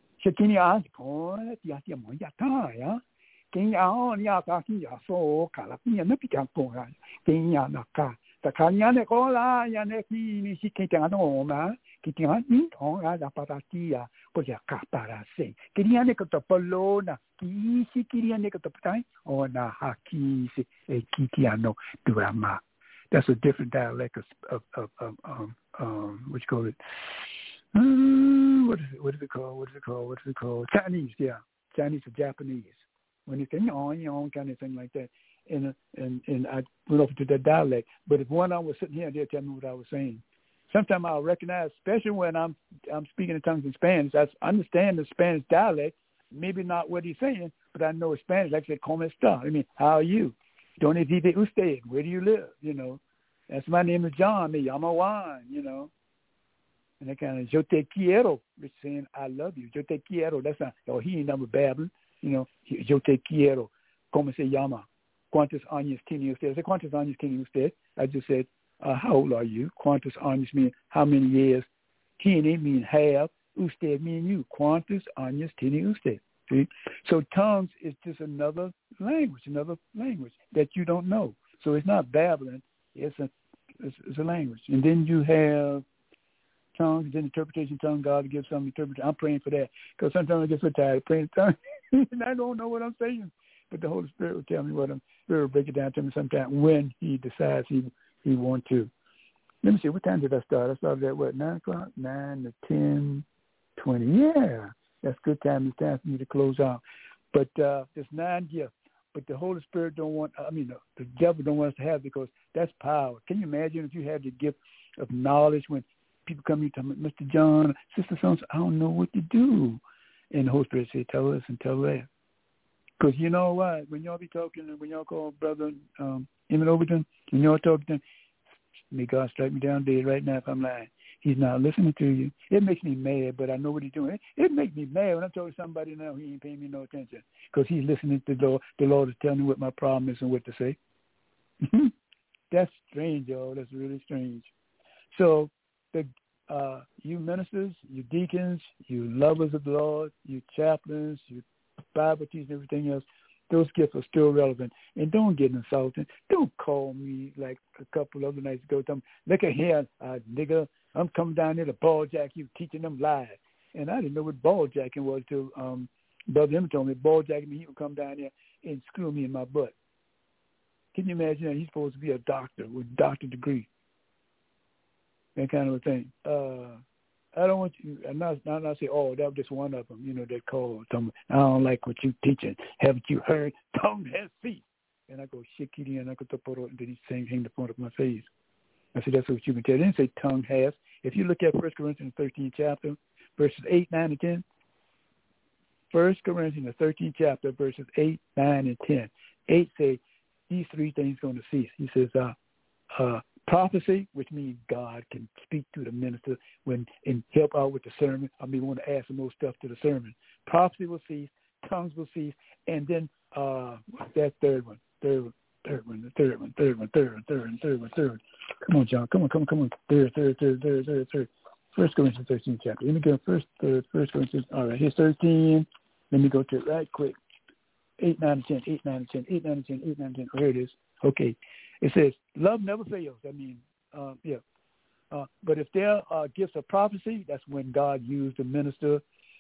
Sakanyane kola yane ki si kitanga no ma kitanga ni tonga da patatia ko ya kapara se kiriane ko to polona ki si kiriane ko to patai ona haki se e kitiano durama. That's a different dialect of of of, of um um what you call it. Um, what is it? What is it called? What is it called? What is it called? Chinese, yeah, Chinese or Japanese. When you say on your own kind of thing like that. And, and and I went over to that dialect. But if one of them was sitting here, they'll tell me what I was saying. Sometimes I'll recognize, especially when I'm I'm speaking in tongues in Spanish, I understand the Spanish dialect, maybe not what he's saying, but I know Spanish. Like I said, ¿cómo está? I mean, how are you? ¿Dónde vive usted? Where do you live? You know, that's my name is John. Me llamo Juan, you know. And that kind of, yo te quiero, which is saying, I love you. Yo te quiero. That's not, oh, he ain't never babbling. You know, yo te quiero. ¿Cómo se llama? ¿Cuántos años tiene usted? I said, ¿cuántos años tiene usted? I just said, uh, how old are you? ¿Cuántos años mean how many years? Tiene mean have. Usted mean you. ¿Cuántos años tiene usted? See? So tongues is just another language, another language that you don't know. So it's not babbling. It's a it's, it's a language. And then you have tongues, then interpretation tongue. God gives some interpretation. I'm praying for that because sometimes I get so tired of praying tongues and I don't know what I'm saying. But the Holy Spirit will tell me what I'm. Spirit will break it down to me sometime when He decides He He wants to. Let me see. What time did I start? I started at what? Nine o'clock, nine to ten, twenty. Yeah, that's good time. It's time for me to close out. But uh, it's nine. Yeah. But the Holy Spirit don't want. I mean, the, the devil don't want us to have it because that's power. Can you imagine if you had the gift of knowledge when people come to you, tell me, Mister John, Sister Sons, I don't know what to do, and the Holy Spirit say, tell us and tell that. Because you know what? When y'all be talking, when y'all call Brother um, Emmett Overton, when y'all talk to him, may God strike me down dead right now if I'm lying. He's not listening to you. It makes me mad, but I know what he's doing. It, it makes me mad when I'm talking to somebody now, he ain't paying me no attention because he's listening to the Lord. The Lord is telling me what my problem is and what to say. That's strange, y'all. That's really strange. So the uh, you ministers, you deacons, you lovers of the Lord, you chaplains, you Bible teachers, and everything else, those gifts are still relevant. And don't get insulted. Don't call me like a couple other nights ago. Tell me, look at here, uh, nigga. I'm coming down there to ball jack you, teaching them lies. And I didn't know what ball jacking was until um, Brother Emmett told me. Ball jacking me, he would come down there and screw me in my butt. Can you imagine that? He's supposed to be a doctor with a doctorate degree. That kind of a thing. Uh, I don't want you, I'm not, I'm not say, oh, that was just one of them, you know, that called. Them, I don't like what you teaching. Haven't you heard? Tongue has feet. And I go, shit, kitty, and I go, and then he's saying, hang the phone up my face. I said, that's what you can tell. They didn't say tongue has. If you look at First Corinthians thirteenth chapter, verses eight, nine, and ten, First Corinthians the thirteenth chapter, verses eight, nine, and ten. eight say, these three things going to cease. He says, uh, uh, prophecy, which means God can speak to the minister when and help out with the sermon. I mean, want to add some more stuff to the sermon. Prophecy will cease, tongues will cease, and then uh, what's that third one? Third one, third one, the third one, third one, third one, third one, third one, third one. Come on, John. Come on, come on, come on. Third, third, third, third, third, third. First Corinthians thirteenth chapter. Let me go first, third, First Corinthians. All right, here's thirteen. Let me go to it right quick. eight, nine, and ten, eight, nine, and ten, eight, nine, and ten, eight, nine, and ten. Oh, here it is. Okay. It says, love never fails. I mean, uh, yeah. Uh, but if there are gifts of prophecy, that's when God used the minister,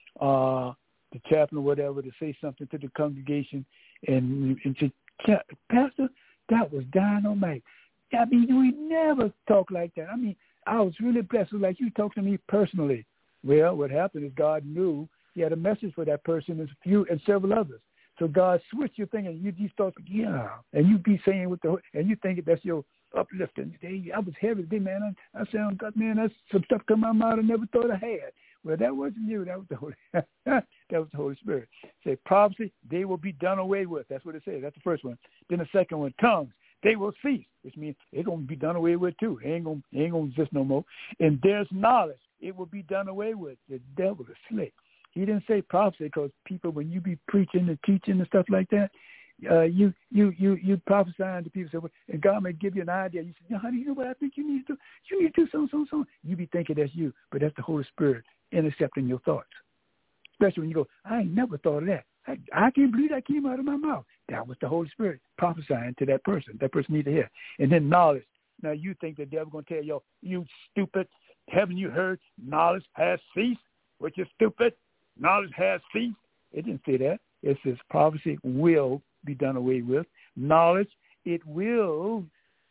uh, the chaplain or whatever, to say something to the congregation and, and to, Pastor, that was dynamite. I mean, we never talk like that. I mean, I was really blessed. It was like you talked to me personally. Well, what happened is God knew he had a message for that person and few and several others. So God switched your thing, and you just thought, yeah, and you be saying with the, and you think that's your uplifting. Hey, I was heavy today, man. I, I sound good, man. That's some stuff come out of my mouth I never thought I had. Well, that wasn't you. That was the Holy. that was the Holy Spirit. Say prophecy, they will be done away with. That's what it says. That's the first one. Then the second one, tongues, they will cease, which means they're gonna be done away with too. It ain't gonna, it ain't gonna exist no more. And there's knowledge, it will be done away with. The devil is slick. He didn't say prophecy because people, when you be preaching and teaching and stuff like that, uh, you you you you prophesying to people, say, well, and God may give you an idea. You say, how do you know what I think you need to do? You need to do so, so, so. You be thinking that's you, but that's the Holy Spirit intercepting your thoughts. Especially when you go, I ain't never thought of that. I, I can't believe that came out of my mouth. That was the Holy Spirit prophesying to that person. That person needs to hear. And then knowledge. Now you think the devil going to tell you, you stupid, haven't you heard knowledge has ceased? Which is stupid. Knowledge has ceased. It didn't say that. It says prophecy will be done away with. Knowledge, it will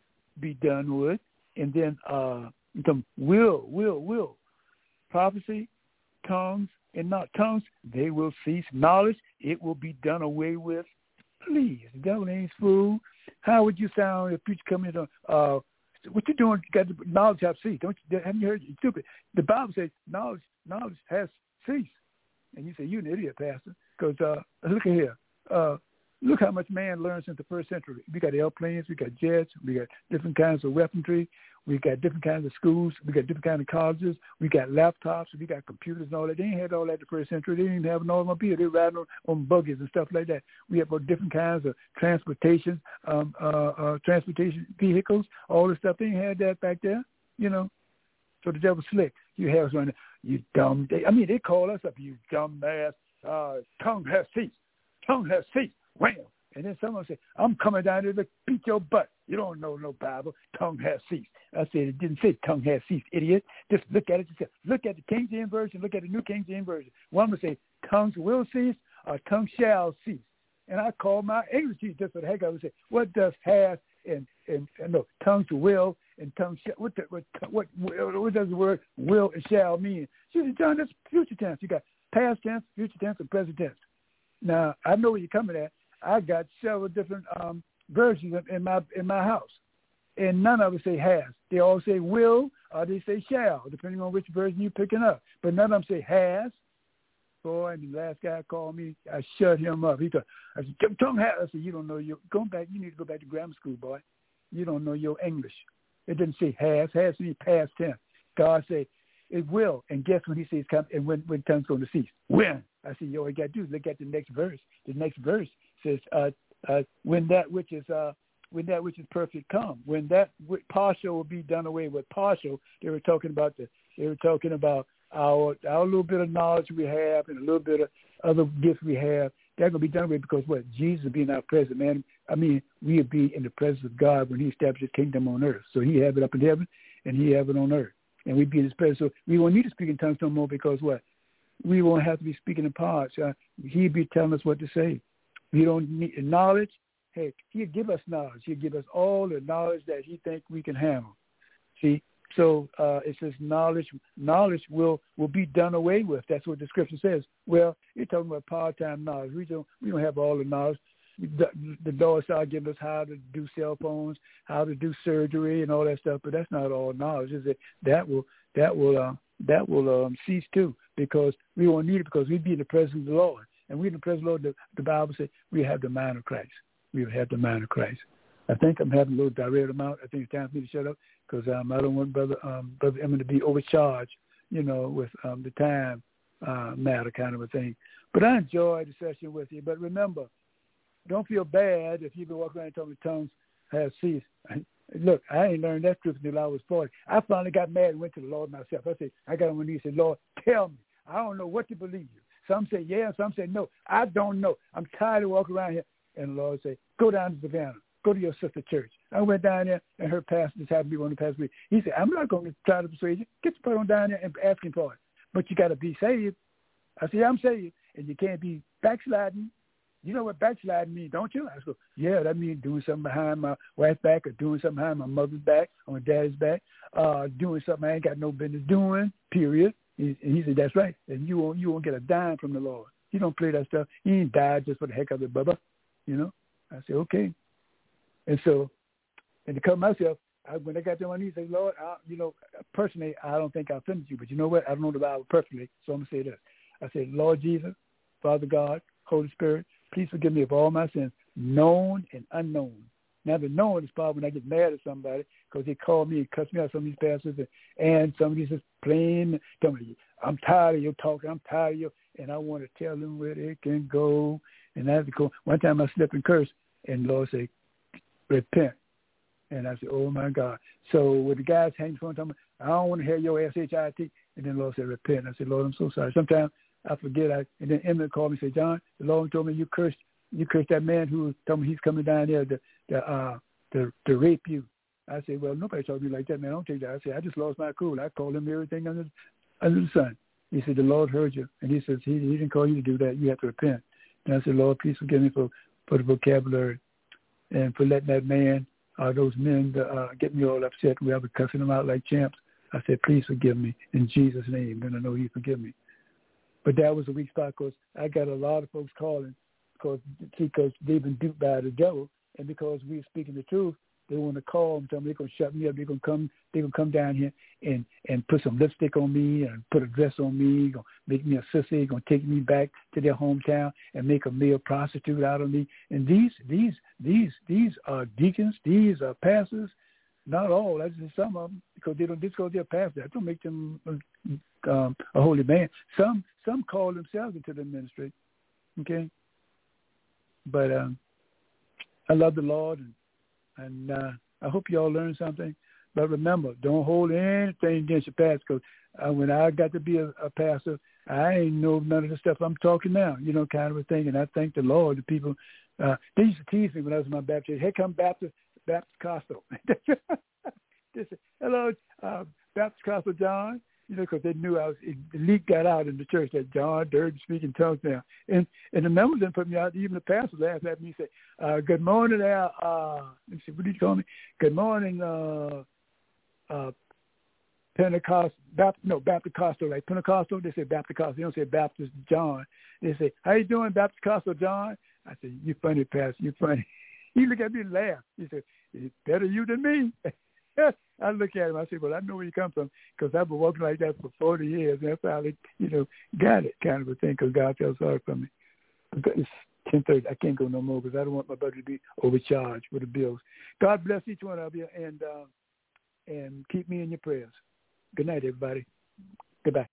be done with. And then uh, some will, will, will. Prophecy, tongues, and not tongues, they will cease. Knowledge, it will be done away with. Please, the devil ain't fool. How would you sound if preacher come in on, uh, what you doing? You got the knowledge have ceased. Don't you, haven't you heard? You stupid. The Bible says knowledge, knowledge has ceased. And you say, you're an idiot, Pastor, because uh, look at here. Uh, look how much man learned since the first century. We got airplanes, we got jets, we got different kinds of weaponry, we got different kinds of schools, we got different kinds of colleges, we got laptops, we got computers and all that. They ain't had all that in the first century. They didn't even have an automobile. They were riding on, on buggies and stuff like that. We have different kinds of transportation, um, uh, uh, transportation vehicles, all this stuff. They ain't had that back there, you know. So the devil's slick. You have one, you dumb. They, I mean, they call us up, you dumb ass. Uh, tongue has ceased. Tongue has ceased. Wham! And then someone say, I'm coming down there to beat your butt. You don't know no Bible. Tongue has ceased. I said, it didn't say tongue has ceased, idiot. Just look at it yourself. Look at the King James Version. Look at the New King James Version. One would say, tongues will cease or tongue shall cease. And I called my English teacher just for the heck of it. I would say, what does has and, and, and no, tongues will and tongue shall, what, the, what, what, what does the word will and shall mean? She said, John, that's future tense. You got past tense, future tense, and present tense. Now, I know where you're coming at. I got several different um, versions in my in my house, and none of them say has. They all say will or they say shall, depending on which version you're picking up. But none of them say has. Boy, and the last guy called me, I shut him up. He thought, I said, tongue has. I said, you don't know your, go back, you need to go back to grammar school, boy. You don't know your English. It didn't say has. Has means past tense. God said, it will. And guess when he says come and when, when tongue's going to cease? When? I said, yo, all you got to do is look at the next verse. The next verse says, uh, uh, when that which is uh, when that which is perfect come. When that partial will be done away with partial, they were talking about the They were talking about our our little bit of knowledge we have and a little bit of other gifts we have. They're going to be done with because what? Jesus will be in our presence, man. I mean, we'll be in the presence of God when he establishes his kingdom on earth. So he have it up in heaven and he have it on earth. And we be in his presence. So we won't need to speak in tongues no more because what? We won't have to be speaking in parts. Uh, he'll be telling us what to say. We don't need knowledge. Hey, he'll give us knowledge. He'll give us all the knowledge that he thinks we can handle. See? So uh, it says knowledge knowledge will, will be done away with. That's what the scripture says. Well, you're talking about part-time knowledge. We don't we don't have all the knowledge. The, the Lord started giving us how to do cell phones, how to do surgery, and all that stuff. But that's not all knowledge, is it? That will that will uh, that will um, cease too, because we won't need it because we be in the presence of the Lord, and we in the presence of the Lord. The, the Bible says we have the mind of Christ. We have the mind of Christ. I think I'm having a little derailed amount. I think it's time for me to shut up because um, I don't want Brother um, Brother Emmett to be overcharged, you know, with um, the time uh, matter kind of a thing. But I enjoyed the session with you. But remember, don't feel bad if you've been walking around and telling me tongues have ceased. Look, I ain't learned that truth until I was forty. I finally got mad and went to the Lord myself. I said, I got on my knees and said, Lord, tell me. I don't know what to believe you. Some say yeah, some say no. I don't know. I'm tired of walking around here. And the Lord said, go down to Savannah. Go to your sister church. I went down there, and her pastor just happened to be one of the pastors. He said, I'm not going to try to persuade you. Get your butt on down there and ask him for it. But you got to be saved. I said, I'm saved. And you can't be backsliding. You know what backsliding means, don't you? I said, yeah, that means doing something behind my wife's back or doing something behind my mother's back or my daddy's back, uh, doing something I ain't got no business doing, period. And he said, that's right. And you won't, you won't get a dime from the Lord. You don't play that stuff. He ain't died just for the heck of it, Bubba. You know? I said, okay. And so, and to come myself, I, when I got to my knees, I said, Lord, I, you know, personally, I don't think I offended you, but you know what? I don't know the Bible perfectly, so I'm going to say this. I said, Lord Jesus, Father God, Holy Spirit, please forgive me of all my sins, known and unknown. Now, the known is probably when I get mad at somebody because they call me and cuss me out, some of these pastors, and, and some of these just plain, tell me, I'm tired of your talking, I'm tired of your, and I want to tell them where they can go. And I have to go. One time I slipped and cursed, and the Lord said, repent. And I said, oh, my God. So with the guys hanging phone, talking, I don't want to hear your S H I T. And then the Lord said, repent. And I said, Lord, I'm so sorry. Sometimes I forget. I, and then Emmett called me and said, John, the Lord told me you cursed you cursed that man who told me he's coming down there to, to, uh, to, to rape you. I said, well, nobody told me like that, man. I don't take that. I said, I just lost my cool. I called him everything under, under the sun. He said, the Lord heard you. And he says, he, he didn't call you to do that. You have to repent. And I said, Lord, please forgive me for, for the vocabulary and for letting that man, uh, those men, uh, get me all upset. We were cussing them out like champs. I said, please forgive me in Jesus' name. And I know he forgive me. But that was a weak spot because I got a lot of folks calling because, because they've been duped by the devil. And because we're speaking the truth, they want to call and tell me they're going to shut me up. They're going to come, they're going to come down here and, and put some lipstick on me and put a dress on me, going to make me a sissy, going to take me back to their hometown and make a male prostitute out of me. And these, these, these, these are deacons, these are pastors, not all, that's just some of them, because they don't, just because they're pastors, that don't make them um, a holy man. Some, some call themselves into the ministry, okay? But um, I love the Lord, and And uh, I hope you all learned something. But remember, don't hold anything against your past, because uh, when I got to be a, a pastor, I ain't know none of the stuff I'm talking now, you know, kind of a thing. And I thank the Lord. The people, uh, they used to tease me when I was in my Baptist. Here come Baptist, Baptist Costello. They said, hello, uh, Baptist Costello John. You know, because they knew I was, it, the leak got out in the church that John Durden speaking tongues now. And and the members didn't put me out. Even the pastor laughed at me and said, uh, good morning, there. Uh, let me see, what did you call me? Good morning, uh, uh, Pentecost, Baptist, no, Baptist Costello, like Pentecostal. They say Baptist Costello. They don't say Baptist John. They say, how you doing, Baptist Costello John? I said, you funny, pastor, you funny. He looked at me and laughed. He said, it's better you than me. I look at him, I say, well, I know where you come from, because I've been walking like that for forty years, and I finally, you know, got it, kind of a thing, because God felt sorry for me. It's ten thirty. I can't go no more, because I don't want my budget to be overcharged with the bills. God bless each one of you, and uh, and keep me in your prayers. Good night, everybody. Goodbye.